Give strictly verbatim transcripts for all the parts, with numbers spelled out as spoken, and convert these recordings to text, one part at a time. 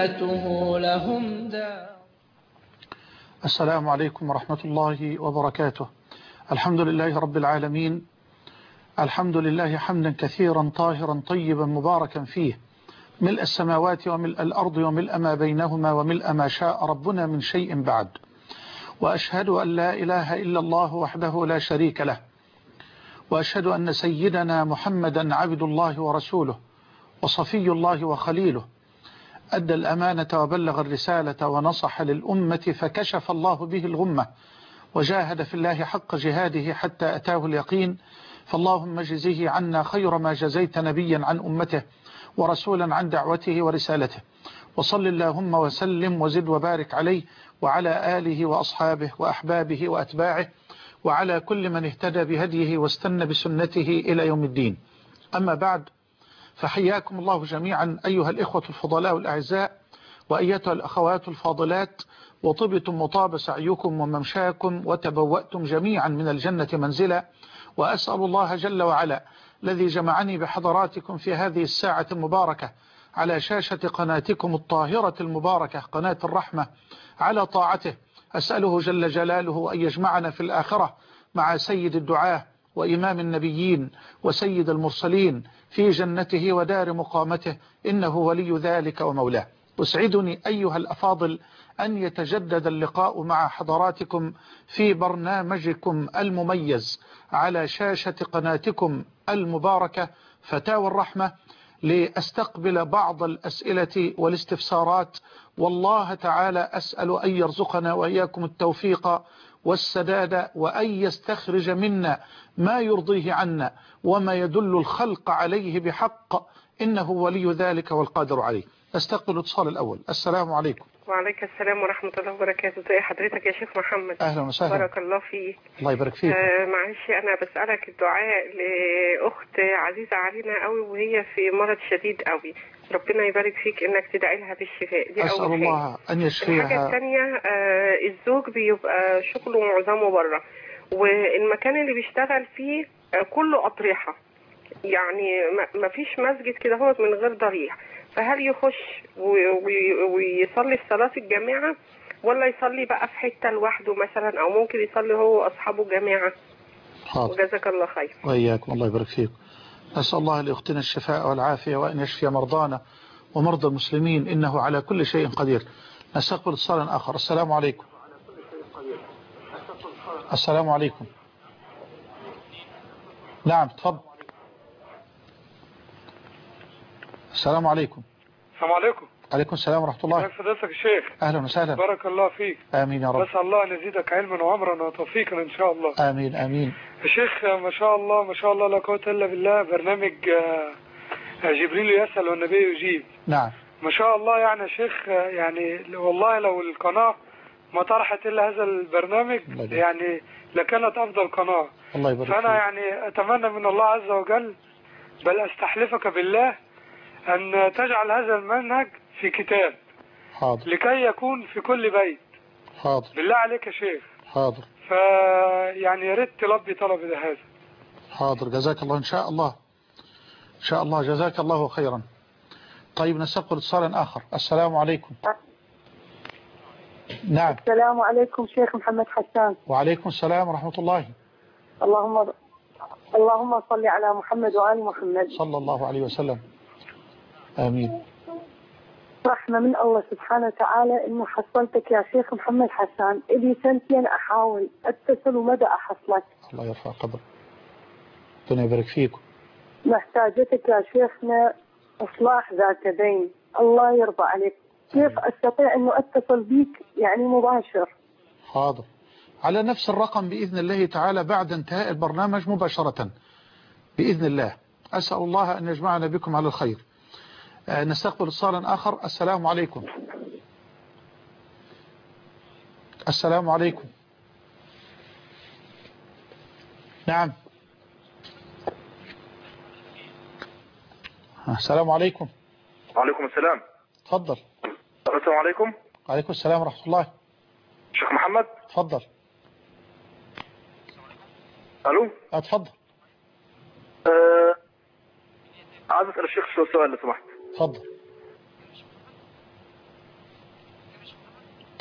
حياته لهم دار. السلام عليكم ورحمة الله وبركاته. الحمد لله رب العالمين، الحمد لله حمدا كثيرا طاهرا طيبا مباركا فيه، ملء السماوات وملء الأرض وملء ما بينهما وملء ما شاء ربنا من شيء بعد. وأشهد أن لا إله إلا الله وحده لا شريك له، وأشهد أن سيدنا محمدا عبد الله ورسوله وصفي الله وخليله، أدى الأمانة وبلغ الرسالة ونصح للأمة فكشف الله به الغمة، وجاهد في الله حق جهاده حتى أتاه اليقين. فاللهم اجزه عنا خير ما جزيت نبيا عن أمته ورسولا عن دعوته ورسالته، وصل اللهم وسلم وزد وبارك عليه وعلى آله وأصحابه وأحبابه وأتباعه وعلى كل من اهتدى بهديه واستنى بسنته إلى يوم الدين. أما بعد، فحياكم الله جميعا أيها الإخوة الفضلاء الأعزاء وأيتها الأخوات الفاضلات، وطبتم وطاب سعيكم وممشاكم وتبوأتم جميعا من الجنة منزلا. وأسأل الله جل وعلا الذي جمعني بحضراتكم في هذه الساعة المباركة على شاشة قناتكم الطاهرة المباركة قناة الرحمة على طاعته، أسأله جل جلاله أن يجمعنا في الآخرة مع سيد الدعاة وإمام النبيين وسيد المرسلين في جنته ودار مقامته، إنه ولي ذلك ومولاه. أسعدني أيها الأفاضل أن يتجدد اللقاء مع حضراتكم في برنامجكم المميز على شاشة قناتكم المباركة فتاوى الرحمة، لأستقبل بعض الأسئلة والاستفسارات، والله تعالى أسأل أن يرزقنا وإياكم التوفيق والسداد، وأن يستخرج منا ما يرضيه عنا وما يدل الخلق عليه بحق، إنه ولي ذلك والقادر عليه. استقبل الاتصال الأول. السلام عليكم. وعليك السلام ورحمة الله وبركاته. زي حضرتك يا شيخ محمد؟ أهلا وسهلا. بارك الله فيك. الله يبارك فيك. آه معلش أنا بسألك الدعاء لأخت عزيزة علينا قوي وهي في مرض شديد قوي، ربنا يبارك فيك إنك تدعي لها بالشفاء. دي أسأل أول الله حاجة. أن يشفيها. الحاجة الثانية، آه الزوج بيبقى شغله معظمه بره، والمكان اللي بيشتغل فيه آه كله أضرحة، يعني ما فيش مسجد كده هو من غير ضريح، فهل يخش ويصلي في صلاة الجماعة ولا يصلي بقى في حتة لوحده مثلا، او ممكن يصلي هو واصحابه جماعة؟ حاضر. وجزاك الله خير. وإياكم، الله يبارك فيك. أسأل الله لأختنا الشفاء والعافية وأن يشفي مرضانا ومرضى المسلمين، إنه على كل شيء قدير. نستقبل اتصالا آخر. السلام عليكم. السلام عليكم. نعم تفضل. السلام عليكم. السلام عليكم. عليكم السلام ورحمة الله. ازيك فضيلتك يا شيخ؟ أهلا وسهلا. بارك الله فيك. آمين يا رب. بس الله أن يزيدك علما وعمرا وتوفيقا إن شاء الله. آمين آمين. يا شيخ ما شاء الله ما شاء الله لا قوة إلا بالله، برنامج جبريل يسأل والنبي يجيب. نعم ما شاء الله. يعني يا شيخ يعني والله لو القناة ما طرحت إلا هذا البرنامج يعني لكانت أفضل قناة. الله يبارك فيك. فأنا يعني أتمنى من الله عز وجل، بل أستحلفك بالله، أن تجعل هذا المنهج في كتاب. حاضر. لكي يكون في كل بيت. حاضر. بالله عليك يا شيخ. حاضر. فيعني يا ريت تلبي طلب هذا. حاضر. جزاك الله إن شاء الله. إن شاء الله جزاك الله خيرا. طيب نستقبل اتصالا آخر. السلام عليكم. نعم. السلام عليكم شيخ محمد حسان. وعليكم السلام ورحمة الله. اللهم اللهم صل على محمد وآل محمد صلى الله عليه وسلم. آمين. رحمة من الله سبحانه وتعالى إنه حصلتك يا شيخ محمد حسان. إلي سنتين أحاول أتصل ومدى أحصلك. الله يرفع قدرك. ربنا يبارك فيكم. محتاجتك يا شيخنا إصلاح ذات بين. الله يرضى عليك. كيف أستطيع إنه أتصل بيك يعني مباشر؟ حاضر. على نفس الرقم بإذن الله تعالى بعد انتهاء البرنامج مباشرة بإذن الله. أسأل الله أن يجمعنا بكم على الخير. آه نستقبل اتصالا آخر. السلام عليكم. السلام عليكم. نعم. السلام عليكم. وعليكم السلام. تفضل. السلام عليكم. وعليكم السلام ورحمة الله. شيخ محمد. تفضل. الو. اتفضل. أه... عايز اسال الشيخ شو سؤال لو سمحت. تفضل.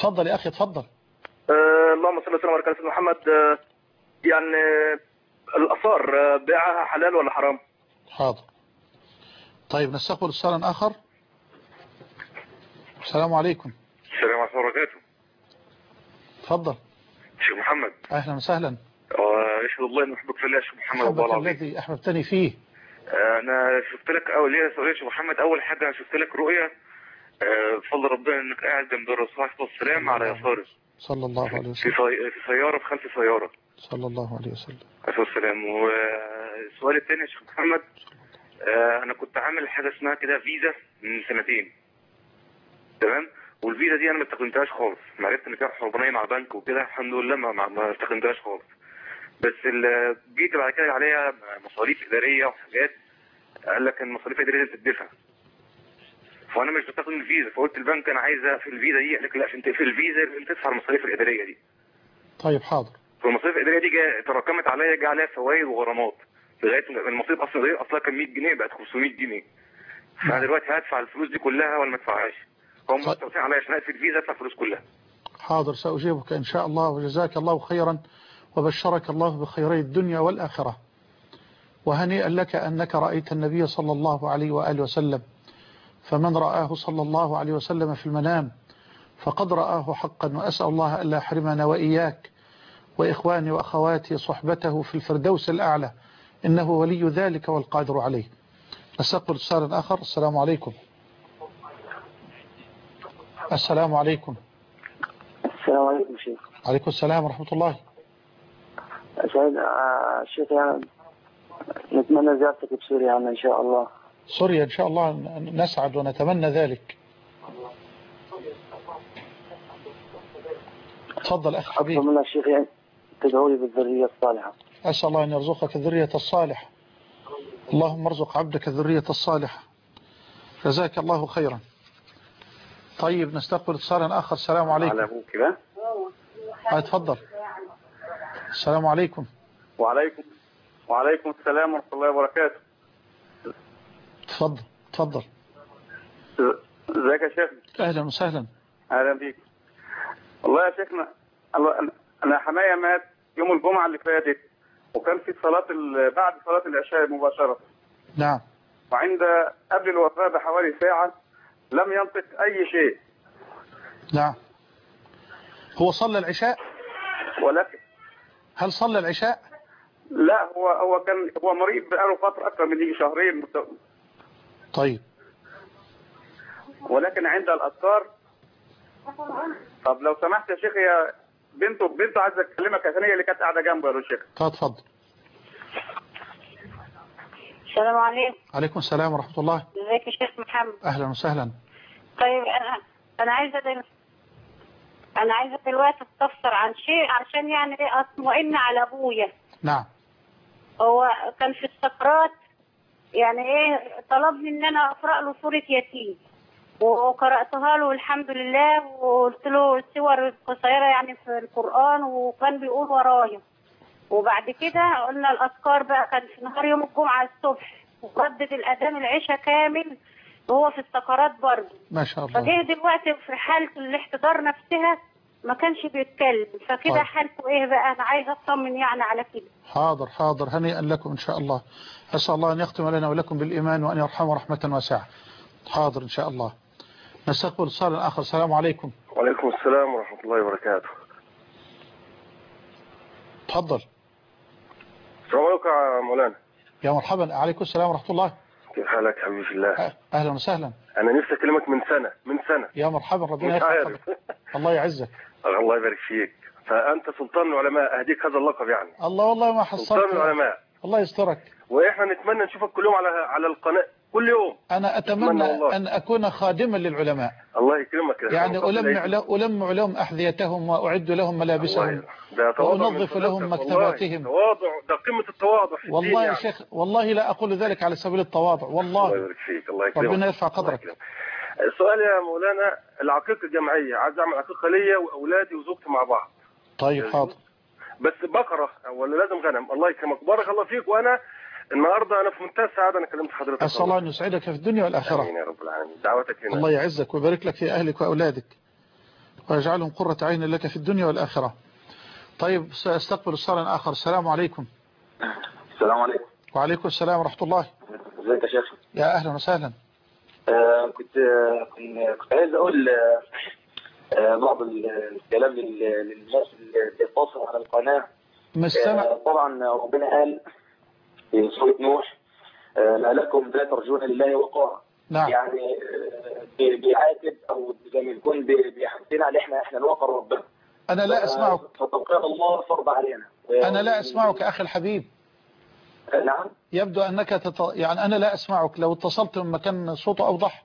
اتفضل يا أخي اتفضل. آه اللهم صل وسلم وبارك على سيدنا محمد. آه يعني آه الآثار آه بيعها حلال ولا حرام؟ حاضر. طيب نستقبل اتصالا آخر. السلام عليكم. السلام عليكم ورحمة الله وبركاته. اتفضل. شيخ محمد. أهلا وسهلا. أشهد الله أن أحبك في الله يا شيخ محمد. أحبك الذي أحببتني فيه. أنا شفت لك أول يا شيخ محمد، أول حاجة أنا شفت لك رؤية بفضل ربنا إنك قاعد جنب الرسول عليه الصلاة والسلام على يساره صلى الله عليه وسلم في في سيارة في خلف سيارة صلى الله عليه وسلم عليه الصلاة والسلام. والسؤال الثاني يا شيخ محمد، أنا كنت عامل حاجة اسمها كده فيزا من سنتين، تمام؟ والفيزا دي أنا ما استخدمتهاش خالص، ما عرفت إن فيها حرمانية مع بنك وكده، الحمد لله ما ما استخدمتهاش خالص. بس جيت بعد كده عليها مصاريف إدارية وحاجات، قال لك المصاريف الإدارية دي بتدفع، فانا مش بستخدم الفيزا، فقلت البنك انا عايز اقفل الفيزا دي، قال لك لا عشان تقفل الفيزا لازم تدفع المصاريف الاداريه دي. طيب حاضر. فالمصاريف الاداريه دي جا تراكمت عليا، جه عليها فوائد وغرامات لغايه المصاريف اصلا اصلا كان مية جنيه بقت خمسمية جنيه. فانا دلوقتي هدفع الفلوس دي كلها ولا ما ادفعهاش؟ هم مستوصين عليا عشان اقفل الفيزا ادفع الفلوس كلها. حاضر ساجيبك ان شاء الله، وجزاك الله خيرا وبشرك الله بخيري الدنيا والاخره. وهنيئا لك انك رايت النبي صلى الله عليه واله وسلم، فمن رآه صلى الله عليه وسلم في المنام فقد رآه حقا، وأسأل الله ألا يحرمنا وإياك وإخواني وأخواتي صحبته في الفردوس الأعلى، إنه ولي ذلك والقادر عليه. نستقبل اتصالا آخر. السلام عليكم. السلام عليكم. السلام عليكم شيخ. عليكم السلام ورحمة الله. سيد الشيخ يعني نتمنى زيارتك بسوريا يعني إن شاء الله. سوريا إن شاء الله نسعد ونتمنى ذلك. تفضل أخي حبيبي. أطلب منك شيخ يعني تدعو لي بالذرية الصالحة. أسأل الله أن يرزقك الذرية الصالحة. اللهم ارزق عبدك الذرية الصالحة. جزاك الله خيرا. طيب نستقبل اتصالا آخر. السلام عليكم. على أبوك كده. اتفضل. السلام عليكم. وعليكم وعليكم السلام ورحمة الله وبركاته. تفضل تفضل. ازيك يا شيخ؟ اهلا وسهلا. اهلا بيك. والله يا شيخنا انا حماية مات يوم الجمعة اللي فاتت، وكان في صلاة بعد صلاة العشاء مباشرة. نعم. وعند قبل الوفاة بحوالي ساعة لم ينطق اي شيء. نعم. هو صلى العشاء؟ ولكن هل صلى العشاء؟ لا، هو هو كان هو مريض بقاله فترة اكثر من يجي شهرين. طيب. ولكن عند الأذكار. طب لو سمحت يا شيخ، يا بنته بنته عايزه اكلمك يا ثانيه اللي كانت قاعده جنبه يا شيخ. اتفضل. السلام عليكم. عليكم السلام ورحمة الله. ازيك يا شيخ محمد؟ اهلا وسهلا. طيب انا انا عايزه دل... انا عايزه دلوقتي استفسر عن شيء عشان يعني ايه اطمئن على ابويا. نعم. هو كان في السكرات، يعني ايه طلبني ان انا اقرا له سوره ياسين، وقراتها له الحمد لله، وقلت له السور القصيره يعني في القران، وكان بيقول ورايا. وبعد كده قلنا الاذكار بقى، كان في نهار يوم الجمعه الصبح وردد الاذان العشاء كامل وهو في السكرات برضه. ما شاء الله. فجه دلوقتي في حاله الاحتضار نفسها ما كانش بيتكلم، فكده طيب. حالته ايه بقى؟ انا عايزه اطمن يعني على كده. حاضر حاضر، هنيئا لكم ان شاء الله. اسال الله ان يختم لنا ولكم بالايمان وان يرحمه رحمه واسعه. حاضر ان شاء الله. نستقبل اتصال اخر. السلام عليكم. وعليكم السلام ورحمه الله وبركاته. تفضل. السلام عليكم يا مولانا. يا مرحبا. عليكم السلام ورحمه الله. كيف حالك حبيبي في الله؟ اهلا وسهلا. انا نفسي اكلمك من سنه من سنه. يا مرحبا، ربنا يحفظك. الله يعزك. الله يبارك فيك. فانت سلطان العلماء، اهديك هذا اللقب يعني. الله والله ما حصلت. سلطان العلماء. الله يسترك. واحنا نتمنى نشوفك كل يوم على على القناه كل يوم. انا اتمنى ان اكون خادما للعلماء. الله يكرمك. يعني ألمع ألمع لهم أحذيتهم وأعد لهم ملابسهم وأنظف لهم مكتباتهم. تواضع، ده قمة التواضع. والله يا شيخ، والله لا أقول ذلك على سبيل التواضع، والله. الله يبارك فيك. الله يكرمك. ربنا يرفع قدرك. السؤال يا مولانا، العقيقة الجمعية، عايز أعمل عقيقة ليا وأولادي وزوجتي مع بعض. طيب حاضر. بس بقرة ولا لازم غنم؟ الله يكرمك، بارك الله فيك. وأنا النهارده أنا في منتهى السعادة أنا كلمت حضرتك. أسأل الله أن يسعدك في الدنيا والآخرة. آمين يا رب العالمين. دعوتك هنا. الله يعزك ويبارك لك في أهلك وأولادك. ويجعلهم قرة عين لك في الدنيا والآخرة. طيب سأستقبل اتصالا آخر. السلام عليكم. السلام عليكم. وعليكم السلام ورحمة الله. ازيك يا شيخ؟ يا أهلا وسهلا. آه كنت كنت عايز أقول آه بعض الكلام للناس اللي بتتصل على القناة. مش سامع. آه طبعا ربنا قال في سورة نوح آه ما لكم لا ترجون لله وقارا. نعم. يعني آه بيعاتب أو زي ما يكون بيحثنا على إحنا إحنا نوقر ربنا. أنا لا أسمعك. فتوقير الله فرض علينا. أنا لا أسمعك أخي الحبيب. نعم. يبدو أنك تط... يعني أنا لا أسمعك. لو اتصلت من مكان صوته أوضح.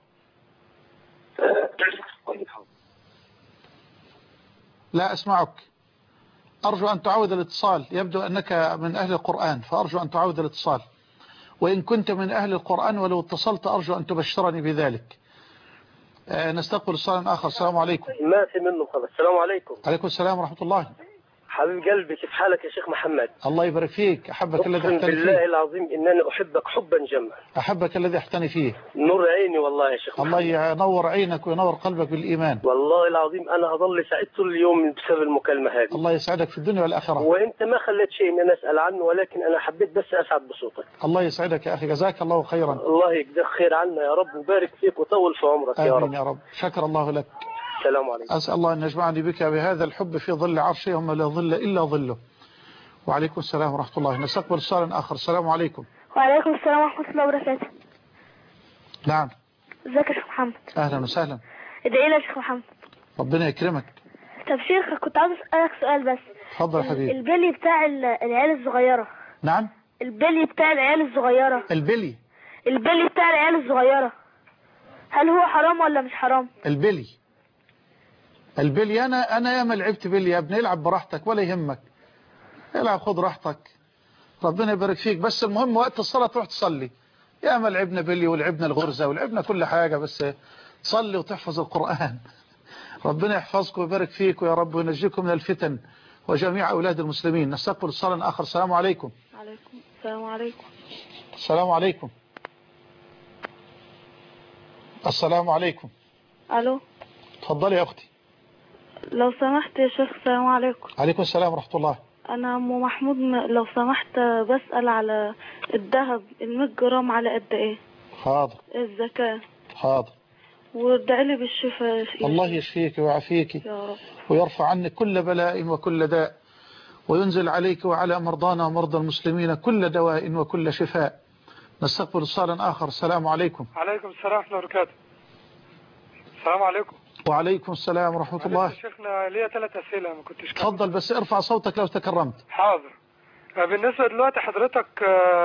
لا أسمعك. أرجو أن تعود الاتصال. يبدو أنك من أهل القرآن، فأرجو أن تعود الاتصال. وإن كنت من أهل القرآن ولو اتصلت أرجو أن تبشرني بذلك. آه نستقبل اتصالا آخر. السلام عليكم. ما في منه خلاص. السلام عليكم. عليكم السلام ورحمة الله. حبيب قلبي، كيف حالك يا شيخ محمد؟ الله يبارك فيك. أحبك الذي أحتني فيه. بالله العظيم إنني أحبك حبا جما. أحبك الذي أحتني فيه. نور عيني والله يا شيخ محمد. الله ينور عينك وينور قلبك بالإيمان. والله العظيم أنا هظل سعيد طول اليوم بسبب المكالمة هذه. الله يسعدك في الدنيا والآخرة. وأنت ما خليت شيء إن أنا أسأل عنه، ولكن أنا حبيت بس أسعد بصوتك. الله يسعدك يا أخي، جزاك الله خيرا. الله يجزاك خير عنا يا رب، وبارك فيك وطول في عمرك يا رب. آمين يا رب. شكر الله لك. السلام عليكم. أسأل الله أن يجمعني بك بهذا الحب في ظل عرشه يوم لا ظل إلا ظله. وعليكم السلام ورحمة الله. نستقبل اتصالا آخر. السلام عليكم. وعليكم السلام ورحمة الله وبركاته. نعم. ازيك يا شيخ محمد؟ أهلا وسهلا. ادعي لي يا شيخ محمد. ربنا يكرمك. طب شيخ، كنت عاوز أسألك سؤال بس. اتفضل يا حبيبي. البلي بتاع العيال الصغيرة. نعم. البلي بتاع العيال الصغيرة. البلي. البلي بتاع العيال الصغيرة، هل هو حرام ولا مش حرام؟ البلي. البلي أنا أنا ياما لعبت بلي يا ابني. العب براحتك ولا يهمك. العب خد راحتك. ربنا يبارك فيك. بس المهم وقت الصلاة تروح تصلي. ياما لعبنا بلي ولعبنا الغرزة ولعبنا كل حاجة، بس تصلي وتحفظ القرآن. ربنا يحفظكم ويبارك فيك ويا رب وينجيكم من الفتن وجميع أولاد المسلمين. نستقبل اتصالا آخر. السلام عليكم. عليكم السلام عليكم. السلام عليكم. السلام عليكم. ألو. اتفضلي يا أختي. لو سمحت يا شيخ. السلام عليكم. عليكم السلام ورحمة الله. أنا أم محمود، لو سمحت بسأل على الذهب المية جرام على قد إيه؟ حاضر. الزكاة. حاضر. وادعي لي بالشفاء. الله يشفيك ويعافيك يا رب، ويرفع عنك كل بلاء وكل داء، وينزل عليك وعلى مرضانا ومرضى المسلمين كل دواء وكل شفاء. نستقبل اتصالا آخر. السلام عليكم. عليكم السلام ورحمة الله وبركاته. السلام عليكم. وعليكم السلام ورحمة الله. شيخنا ليا ثلاث أسئلة ما كنتش. تفضل بس ارفع صوتك لو تكرمت. حاضر. بالنسبة دلوقتي حضرتك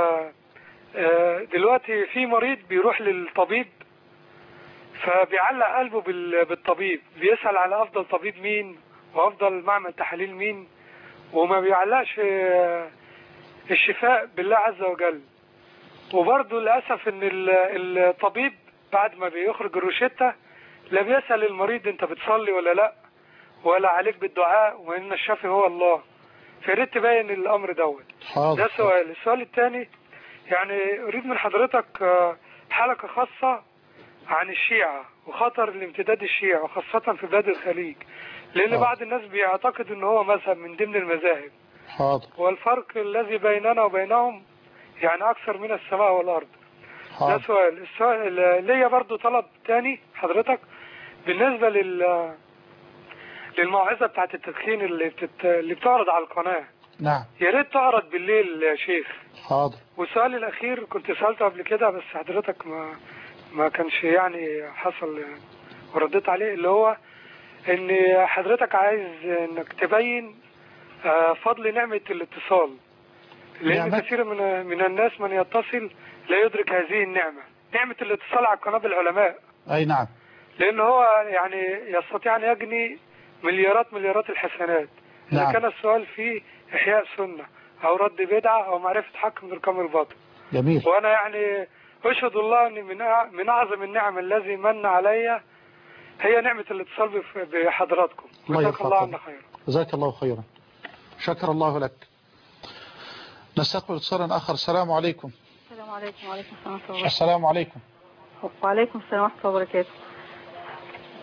دلوقتي في مريض بيروح للطبيب فبيعلق قلبه بالطبيب، بيسأل على أفضل طبيب مين وأفضل معمل تحاليل مين، وما بيعلقش الشفاء بالله عز وجل. وبرضه للأسف إن الطبيب بعد ما بيخرج الروشتة لا بيسأل المريض أنت بتصلي ولا لا، ولا عليك بالدعاء، وإن الشافي هو الله. فياريت تبين الأمر دوت. ده سؤال. السؤال الثاني، يعني أريد من حضرتك حلقة خاصة عن الشيعة وخطر الامتداد الشيعي وخاصة في بلاد الخليج، لأن حاضر. بعض الناس بيعتقد أنه هو مذهب من ضمن المذاهب. حاضر. والفرق الذي بيننا وبينهم يعني أكثر من السماء والأرض. حاضر. ده سؤال. السؤال ليا برضو طلب تاني حضرتك بالنسبة لل للموعظة بتاعت التدخين اللي بتت... اللي بتعرض على القناة. نعم. يا ريت تعرض بالليل يا شيخ. حاضر. والسؤال الأخير كنت سألته قبل كده بس حضرتك ما ما كانش يعني حصل ورديت عليه، اللي هو ان حضرتك عايز انك تبين فضل نعمة الاتصال، لأن نعمة. كثير من من الناس من يتصل لا يدرك هذه النعمة، نعمة الاتصال على قناة العلماء. أي نعم. لأن هو يعني يستطيع أن يجني مليارات مليارات الحسنات. نعم. إذا كان السؤال فيه إحياء سنة أو رد بدعة أو معرفة حق من الكم الباطل. جميل. وأنا يعني أشهد الله أن من من أعظم النعم الذي من علي هي نعمة الاتصال بحضراتكم. جزاك الله عنا خيرا. جزاك الله خيرا. شكر الله لك. نستقبل اتصالا آخر. السلام عليكم. السلام عليكم. وعليكم السلام ورحمة الله. السلام عليكم. وعليكم السلام ورحمة الله وبركاته.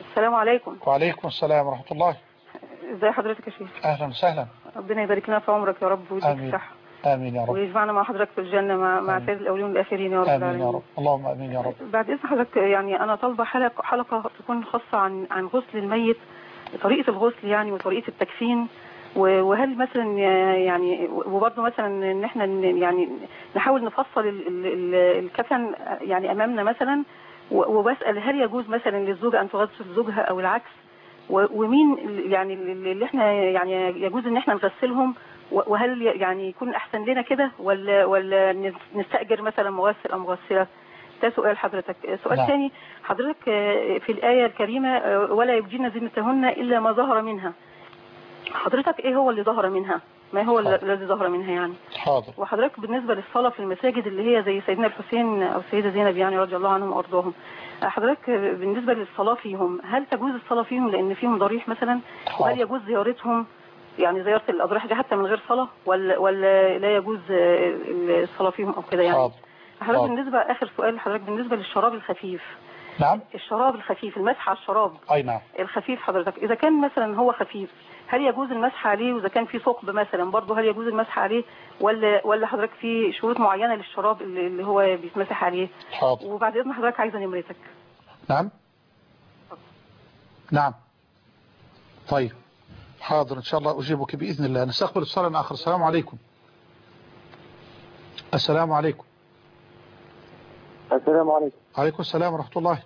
السلام عليكم. وعليكم السلام ورحمة الله. ازي حضرتك يا شيخ؟ أهلا وسهلا. ربنا يبارك لنا في عمرك يا رب ويديك الصحة. آمين يا رب. ويجمعنا مع حضرتك في الجنة مع مع سيد الأولين والآخرين يا رب العالمين. العالمين. آمين يا رب. اللهم آمين يا رب. بعد إذن حضرتك يعني أنا طالبة حلقة حلقة تكون خاصة عن عن غسل الميت، طريقة الغسل يعني وطريقة التكفين، وهل مثلا يعني وبرضه مثلا ان احنا يعني نحاول نفصل الكفن يعني امامنا مثلا، وبسأل هل يجوز مثلا للزوجة ان تغسل زوجها او العكس، ومين يعني اللي احنا يعني يجوز ان احنا نغسلهم، وهل يعني يكون احسن لنا كده ولا ولا نستأجر مثلا مغسل او مغسلة؟ ده سؤال حضرتك. سؤال لا. ثاني حضرتك في الآية الكريمة ولا يبدين زينتهن إلا ما ظهر منها، حضرتك ايه هو اللي ظهر منها؟ ما هو الذي ظهر منها يعني؟ حاضر. وحضرتك بالنسبة للصلاة في المساجد اللي هي زي سيدنا الحسين او السيدة زينب يعني رضي الله عنهم وارضاهم، حضرتك بالنسبة للصلاة فيهم هل تجوز الصلاة فيهم لان فيهم ضريح مثلا؟ حاضر. وهل يجوز زيارتهم يعني زيارة الأضرحة دي حتى من غير صلاة ولا ولا لا يجوز الصلاة فيهم او كده يعني؟ حاضر. حضرتك بالنسبة اخر سؤال حضرتك بالنسبة للشراب الخفيف. نعم. الشراب الخفيف، المسح على الشراب. اي نعم. الخفيف حضرتك اذا كان مثلا هو خفيف هل يجوز المسح عليه؟ واذا كان في ثقب مثلا برضه هل يجوز المسح عليه ولا ولا حضرتك في شروط معينة للشراب اللي, اللي هو بيتمسح عليه؟ حاضر. وبعد اذن حضرتك عايزة نمرتك. نعم. نعم. طيب حاضر ان شاء الله اجيبك باذن الله. نستقبل اتصال اخر. السلام عليكم. السلام عليكم. السلام عليكم. عليكم السلام ورحمة الله.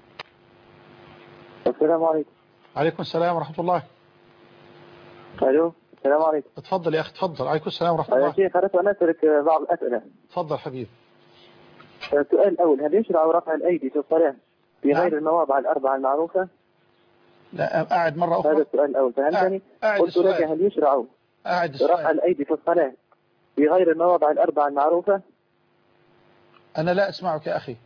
السلام عليكم. عليكم السلام ورحمة الله. الو السلام عليكم. اتفضل يا اخي اتفضل. عليكم السلام ورحمة الله. يا شيخ اردت ان اسالك بعض الاسئله. اتفضل حبيبي. السؤال الاول هل يشرع رفع الايدي في الصلاه في غير المواضع الاربعه المعروفه؟ لا قاعد مرة اخرى. هذا السؤال الاول فهمتني؟ قلت لك هل يشرع رفع الايدي في الصلاه في غير المواضع الاربعه المعروفه؟ انا لا اسمعك يا اخي.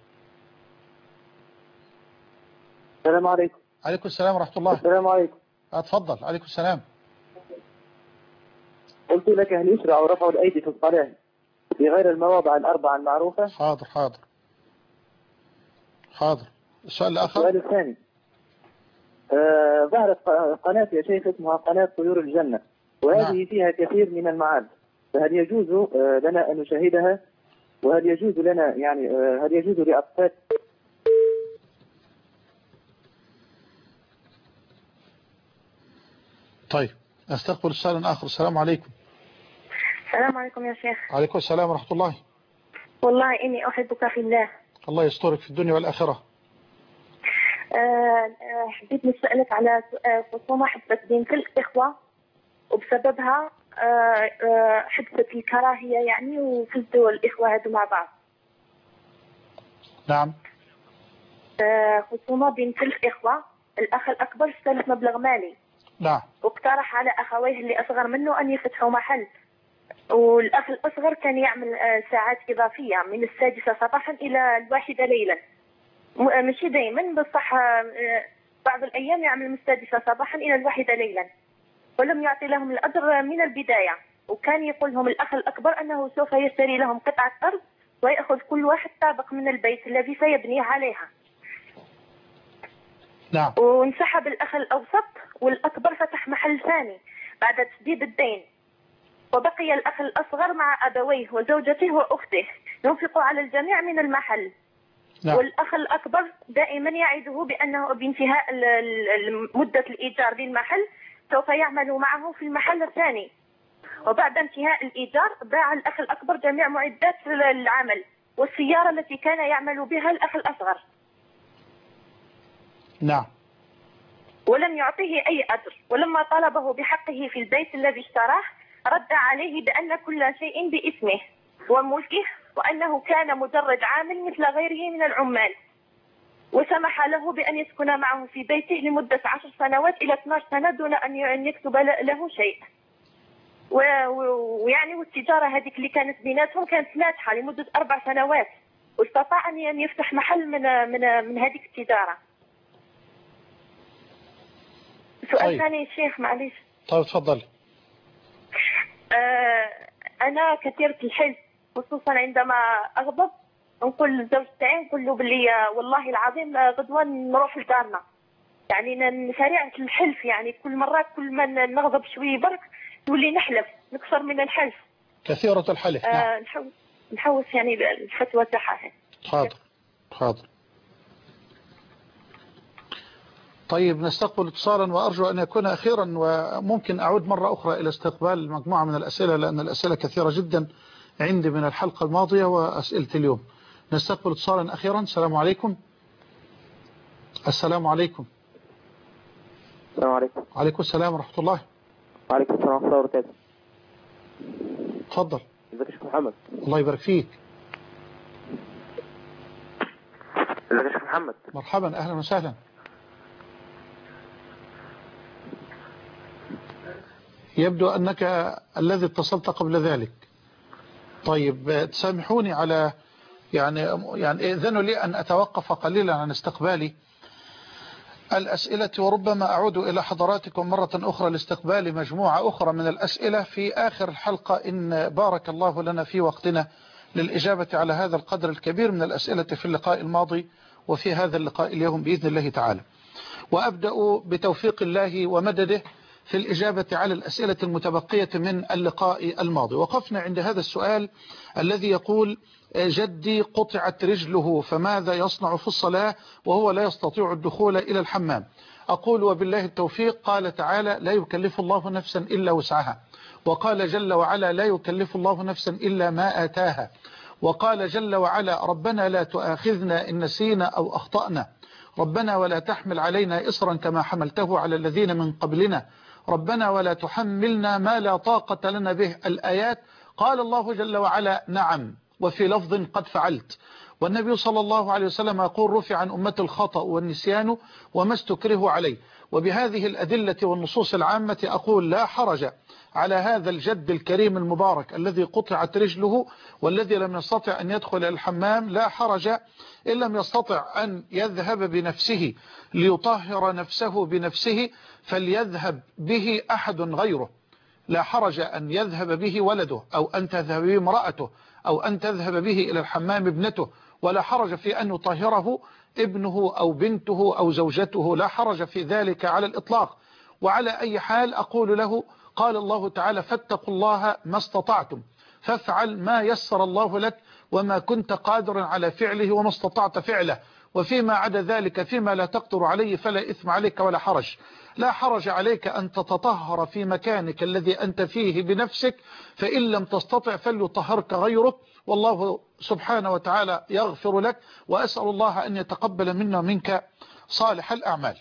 السلام عليكم. عليكم السلام ورحمة الله. السلام عليكم. اتفضل. عليكم السلام. قلت لك هل يشرع رفع الأيدي في الصلاة في غير المواضع الأربعة المعروفة؟ حاضر حاضر حاضر. السؤال الآخر. السؤال الثاني آه ظهرت قناة يا شيخ اسمها قناة طيور الجنة، وهذه نعم. فيها كثير من المعاد، فهل يجوز آه لنا أن نشاهدها؟ وهل يجوز لنا يعني آه هل يجوز لأطفال؟ طيب استقبل السؤال آخر. السلام عليكم. السلام عليكم يا شيخ. عليكم السلام ورحمة الله. والله إني أحبك في الله. الله يسترك في الدنيا والآخرة. أه حبيت نسألك على خصومة حدثت بين كل الإخوة وبسببها أه حدثت الكراهية يعني وفزوا الإخوة هذو مع بعض. نعم. أه خصومة بين كل الإخوة، الأخ الأكبر استلف مبلغ مالي. نعم. واقترح على أخويه اللي أصغر منه أن يفتحوا محل، والأخ الأصغر كان يعمل ساعات إضافية من السادسة صباحا إلى الواحدة ليلا، ماشي دائما بصح بعض الأيام يعمل من السادسة صباحا إلى الواحدة ليلا، ولم يعطي لهم الأجر من البداية. وكان يقول لهم الأخ الأكبر أنه سوف يشتري لهم قطعة أرض ويأخذ كل واحد طابق من البيت الذي سيبنيه عليها. نعم. وانسحب الأخ الأوسط والأكبر فتح محل ثاني بعد تسديد الدين، وبقي الأخ الأصغر مع أبويه وزوجته وأخته ينفق على الجميع من المحل. نعم. والأخ الأكبر دائما يعده بأنه بانتهاء مدة الإيجار للمحل سوف يعمل معه في المحل الثاني، وبعد انتهاء الإيجار باع الأخ الأكبر جميع معدات العمل والسيارة التي كان يعمل بها الأخ الأصغر. نعم. ولم يعطيه أي أجر، ولما طلبه بحقه في البيت الذي اشتراه رد عليه بأن كل شيء باسمه وملكه، وأنه كان مجرد عامل مثل غيره من العمال، وسمح له بأن يسكن معه في بيته لمدة عشر سنوات إلى اثنتي عشرة سنة دون أن يكتب له شيء. ويعني والتجارة هذيك اللي كانت بيناتهم كانت ناجحة لمدة أربع سنوات، واستطاع أن يفتح محل من من من هذيك التجارة. سؤال ثاني يا شيخ معليش. طيب تفضل. آه أنا كثيرة الحلف، خصوصا عندما أغضب نقول للزوج تاعي نقول له باللي والله العظيم غدوة نروح لدارنا، يعني سريعة الحلف، يعني كل مرة كل ما نغضب شوية برك نولي نحلف نكثر من الحلف. كثيرة الحلف. آه نعم. نحوس نحوس يعني الفتوى تاعها. حاضر حاضر. طيب نستقبل اتصالا، وأرجو أن يكون أخيرا، وممكن أعود مرة أخرى إلى استقبال مجموعة من الأسئلة لأن الأسئلة كثيرة جدا عندي من الحلقة الماضية وأسئلة اليوم. نستقبل اتصالا أخيرا. السلام عليكم. السلام عليكم. السلام عليكم. وعليكم السلام ورحمة الله. وعليكم السلام ورحمة الله وبركاته. تفضل. ازيك يا شيخ محمد؟ الله يبارك فيك. ازيك يا شيخ محمد؟ مرحبا، أهلا وسهلا. يبدو أنك الذي اتصلت قبل ذلك. طيب تسامحوني على يعني يعني إذنوا لي أن أتوقف قليلا عن استقبالي الأسئلة، وربما أعود إلى حضراتكم مرة أخرى لاستقبال مجموعة أخرى من الأسئلة في آخر الحلقة إن بارك الله لنا في وقتنا للإجابة على هذا القدر الكبير من الأسئلة في اللقاء الماضي وفي هذا اللقاء اليوم بإذن الله تعالى. وأبدأ بتوفيق الله ومدده في الإجابة على الأسئلة المتبقية من اللقاء الماضي. وقفنا عند هذا السؤال الذي يقول: جدي قطعت رجله فماذا يصنع في الصلاة وهو لا يستطيع الدخول إلى الحمام؟ أقول وبالله التوفيق. قال تعالى: لا يكلف الله نفسا إلا وسعها. وقال جل وعلا: لا يكلف الله نفسا إلا ما آتاها. وقال جل وعلا: ربنا لا تؤاخذنا إن نسينا أو أخطأنا. ربنا ولا تحمل علينا إصرا كما حملته على الذين من قبلنا. ربنا ولا تحملنا ما لا طاقة لنا به. الآيات. قال الله جل وعلا: نعم، وفي لفظ قد فعلت. والنبي صلى الله عليه وسلم يقول: رفع عن أمة الخطأ والنسيان وما استكره عليه. وبهذه الأدلة والنصوص العامة أقول: لا حرج على هذا الجد الكريم المبارك الذي قطعت رجله والذي لم يستطع أن يدخل إلى الحمام، لا حرج إن لم يستطع أن يذهب بنفسه ليطهر نفسه بنفسه فليذهب به أحد غيره. لا حرج أن يذهب به ولده أو أن تذهب به امرأته أو أن تذهب به إلى الحمام ابنته، ولا حرج في أن يطهره ابنه أو بنته أو زوجته، لا حرج في ذلك على الإطلاق. وعلى أي حال أقول له: قال الله تعالى: فاتقوا الله ما استطعتم، فافعل ما يسر الله لك وما كنت قادرا على فعله وما استطعت فعله، وفيما عدا ذلك فيما لا تقدر عليه فلا إثم عليك ولا حرج. لا حرج عليك أن تتطهر في مكانك الذي أنت فيه بنفسك، فإن لم تستطع فليطهرك غيرك، والله سبحانه وتعالى يغفر لك، وأسأل الله أن يتقبل منا منك صالح الأعمال.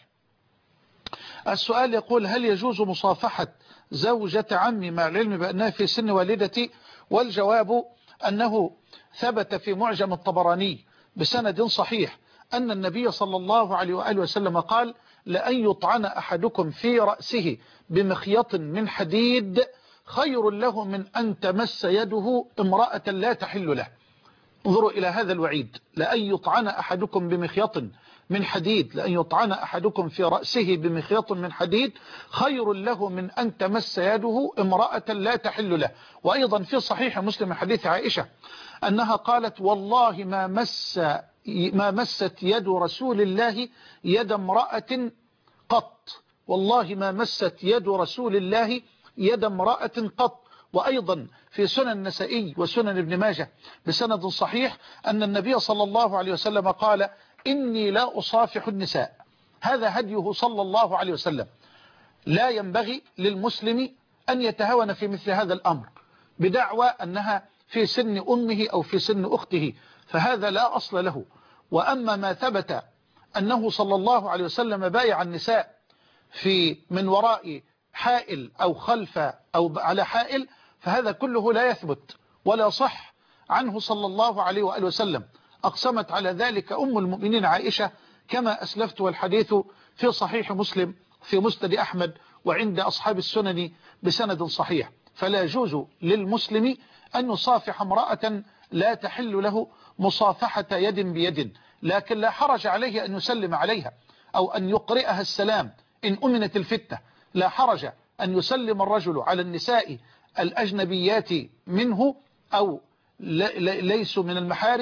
السؤال يقول: هل يجوز مصافحة زوجة عمي مع العلم بأنها في سن والدتي؟ والجواب أنه ثبت في معجم الطبراني بسند صحيح أن النبي صلى الله عليه وآله وسلم قال: لأن يطعن أحدكم في رأسه بمخيط من حديد خير له من أن تمس يده امرأة لا تحل له. انظروا إلى هذا الوعيد: لأن يطعن أحدكم بمخيط من حديد، لأن يطعن أحدكم في رأسه بمخيط من حديد خير له من أن تمس يده امرأة لا تحل له. وأيضا في صحيح مسلم حديث عائشة أنها قالت: والله ما مس ما مست يد رسول الله يد امرأة قط، والله ما مست يد رسول الله يد امرأة قط. وأيضا في سنن النسائي وسنن ابن ماجه بسند صحيح أن النبي صلى الله عليه وسلم قال: إني لا أصافح النساء. هذا هديه صلى الله عليه وسلم. لا ينبغي للمسلم أن يتهاون في مثل هذا الأمر بدعوى أنها في سن أمه أو في سن أخته، فهذا لا أصل له. وأما ما ثبت أنه صلى الله عليه وسلم بايع النساء في من وراء حائل أو خلف أو على حائل، فهذا كله لا يثبت ولا صح عنه صلى الله عليه وآله وسلم. أقسمت على ذلك أم المؤمنين عائشة كما أسلفت، والحديث في صحيح مسلم في مسند أحمد وعند أصحاب السنن بسند صحيح. فلا يجوز للمسلم أن يصافح امرأة لا تحل له مصافحة يد بيد، لكن لا حرج عليه أن يسلم عليها أو أن يقرئها السلام إن أمنت الفتنة. لا حرج أن يسلم الرجل على النساء الأجنبيات منه أو ليسوا من المحارم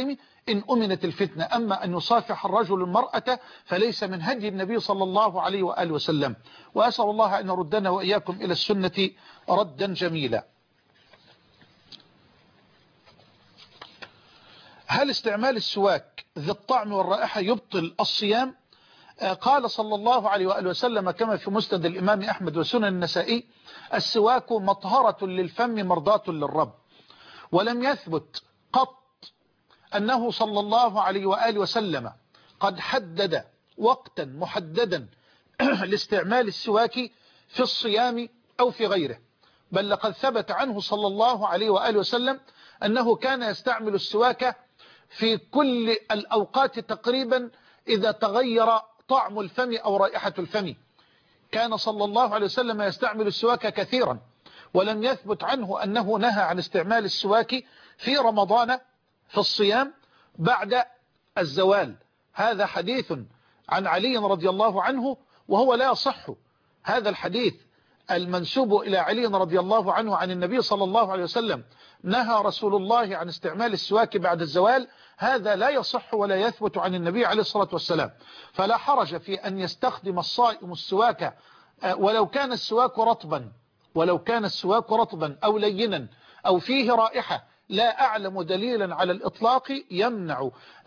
إن أمنت الفتنة. أما أن يصافح الرجل المرأة فليس من هدي النبي صلى الله عليه وآله وسلم. وأسأل الله أن يردنا وإياكم إلى السنة ردا جميلا. هل استعمال السواك ذي الطعم والرائحة يبطل الصيام؟ قال صلى الله عليه وآله وسلم كما في مسند الإمام أحمد وسنن النسائي: السواك مطهرة للفم مرضاة للرب. ولم يثبت قط أنه صلى الله عليه وآله وسلم قد حدد وقتا محددا لاستعمال السواك في الصيام أو في غيره، بل لقد ثبت عنه صلى الله عليه وآله وسلم أنه كان يستعمل السواك في كل الأوقات تقريبا إذا تغير طعم الفم أو رائحة الفم. كان صلى الله عليه وسلم يستعمل السواك كثيرا. ولم يثبت عنه أنه نهى عن استعمال السواك في رمضان في الصيام بعد الزوال. هذا حديث عن علي رضي الله عنه وهو لا يصح. هذا الحديث المنسوب إلى علي رضي الله عنه عن النبي صلى الله عليه وسلم: نهى رسول الله عن استعمال السواك بعد الزوال، هذا لا يصح ولا يثبت عن النبي عليه الصلاة والسلام. فلا حرج في أن يستخدم الصائم السواك ولو كان السواك رطبا ولو كان السواك رطبا أو لينا أو فيه رائحة. لا أعلم دليلا على الإطلاق يمنع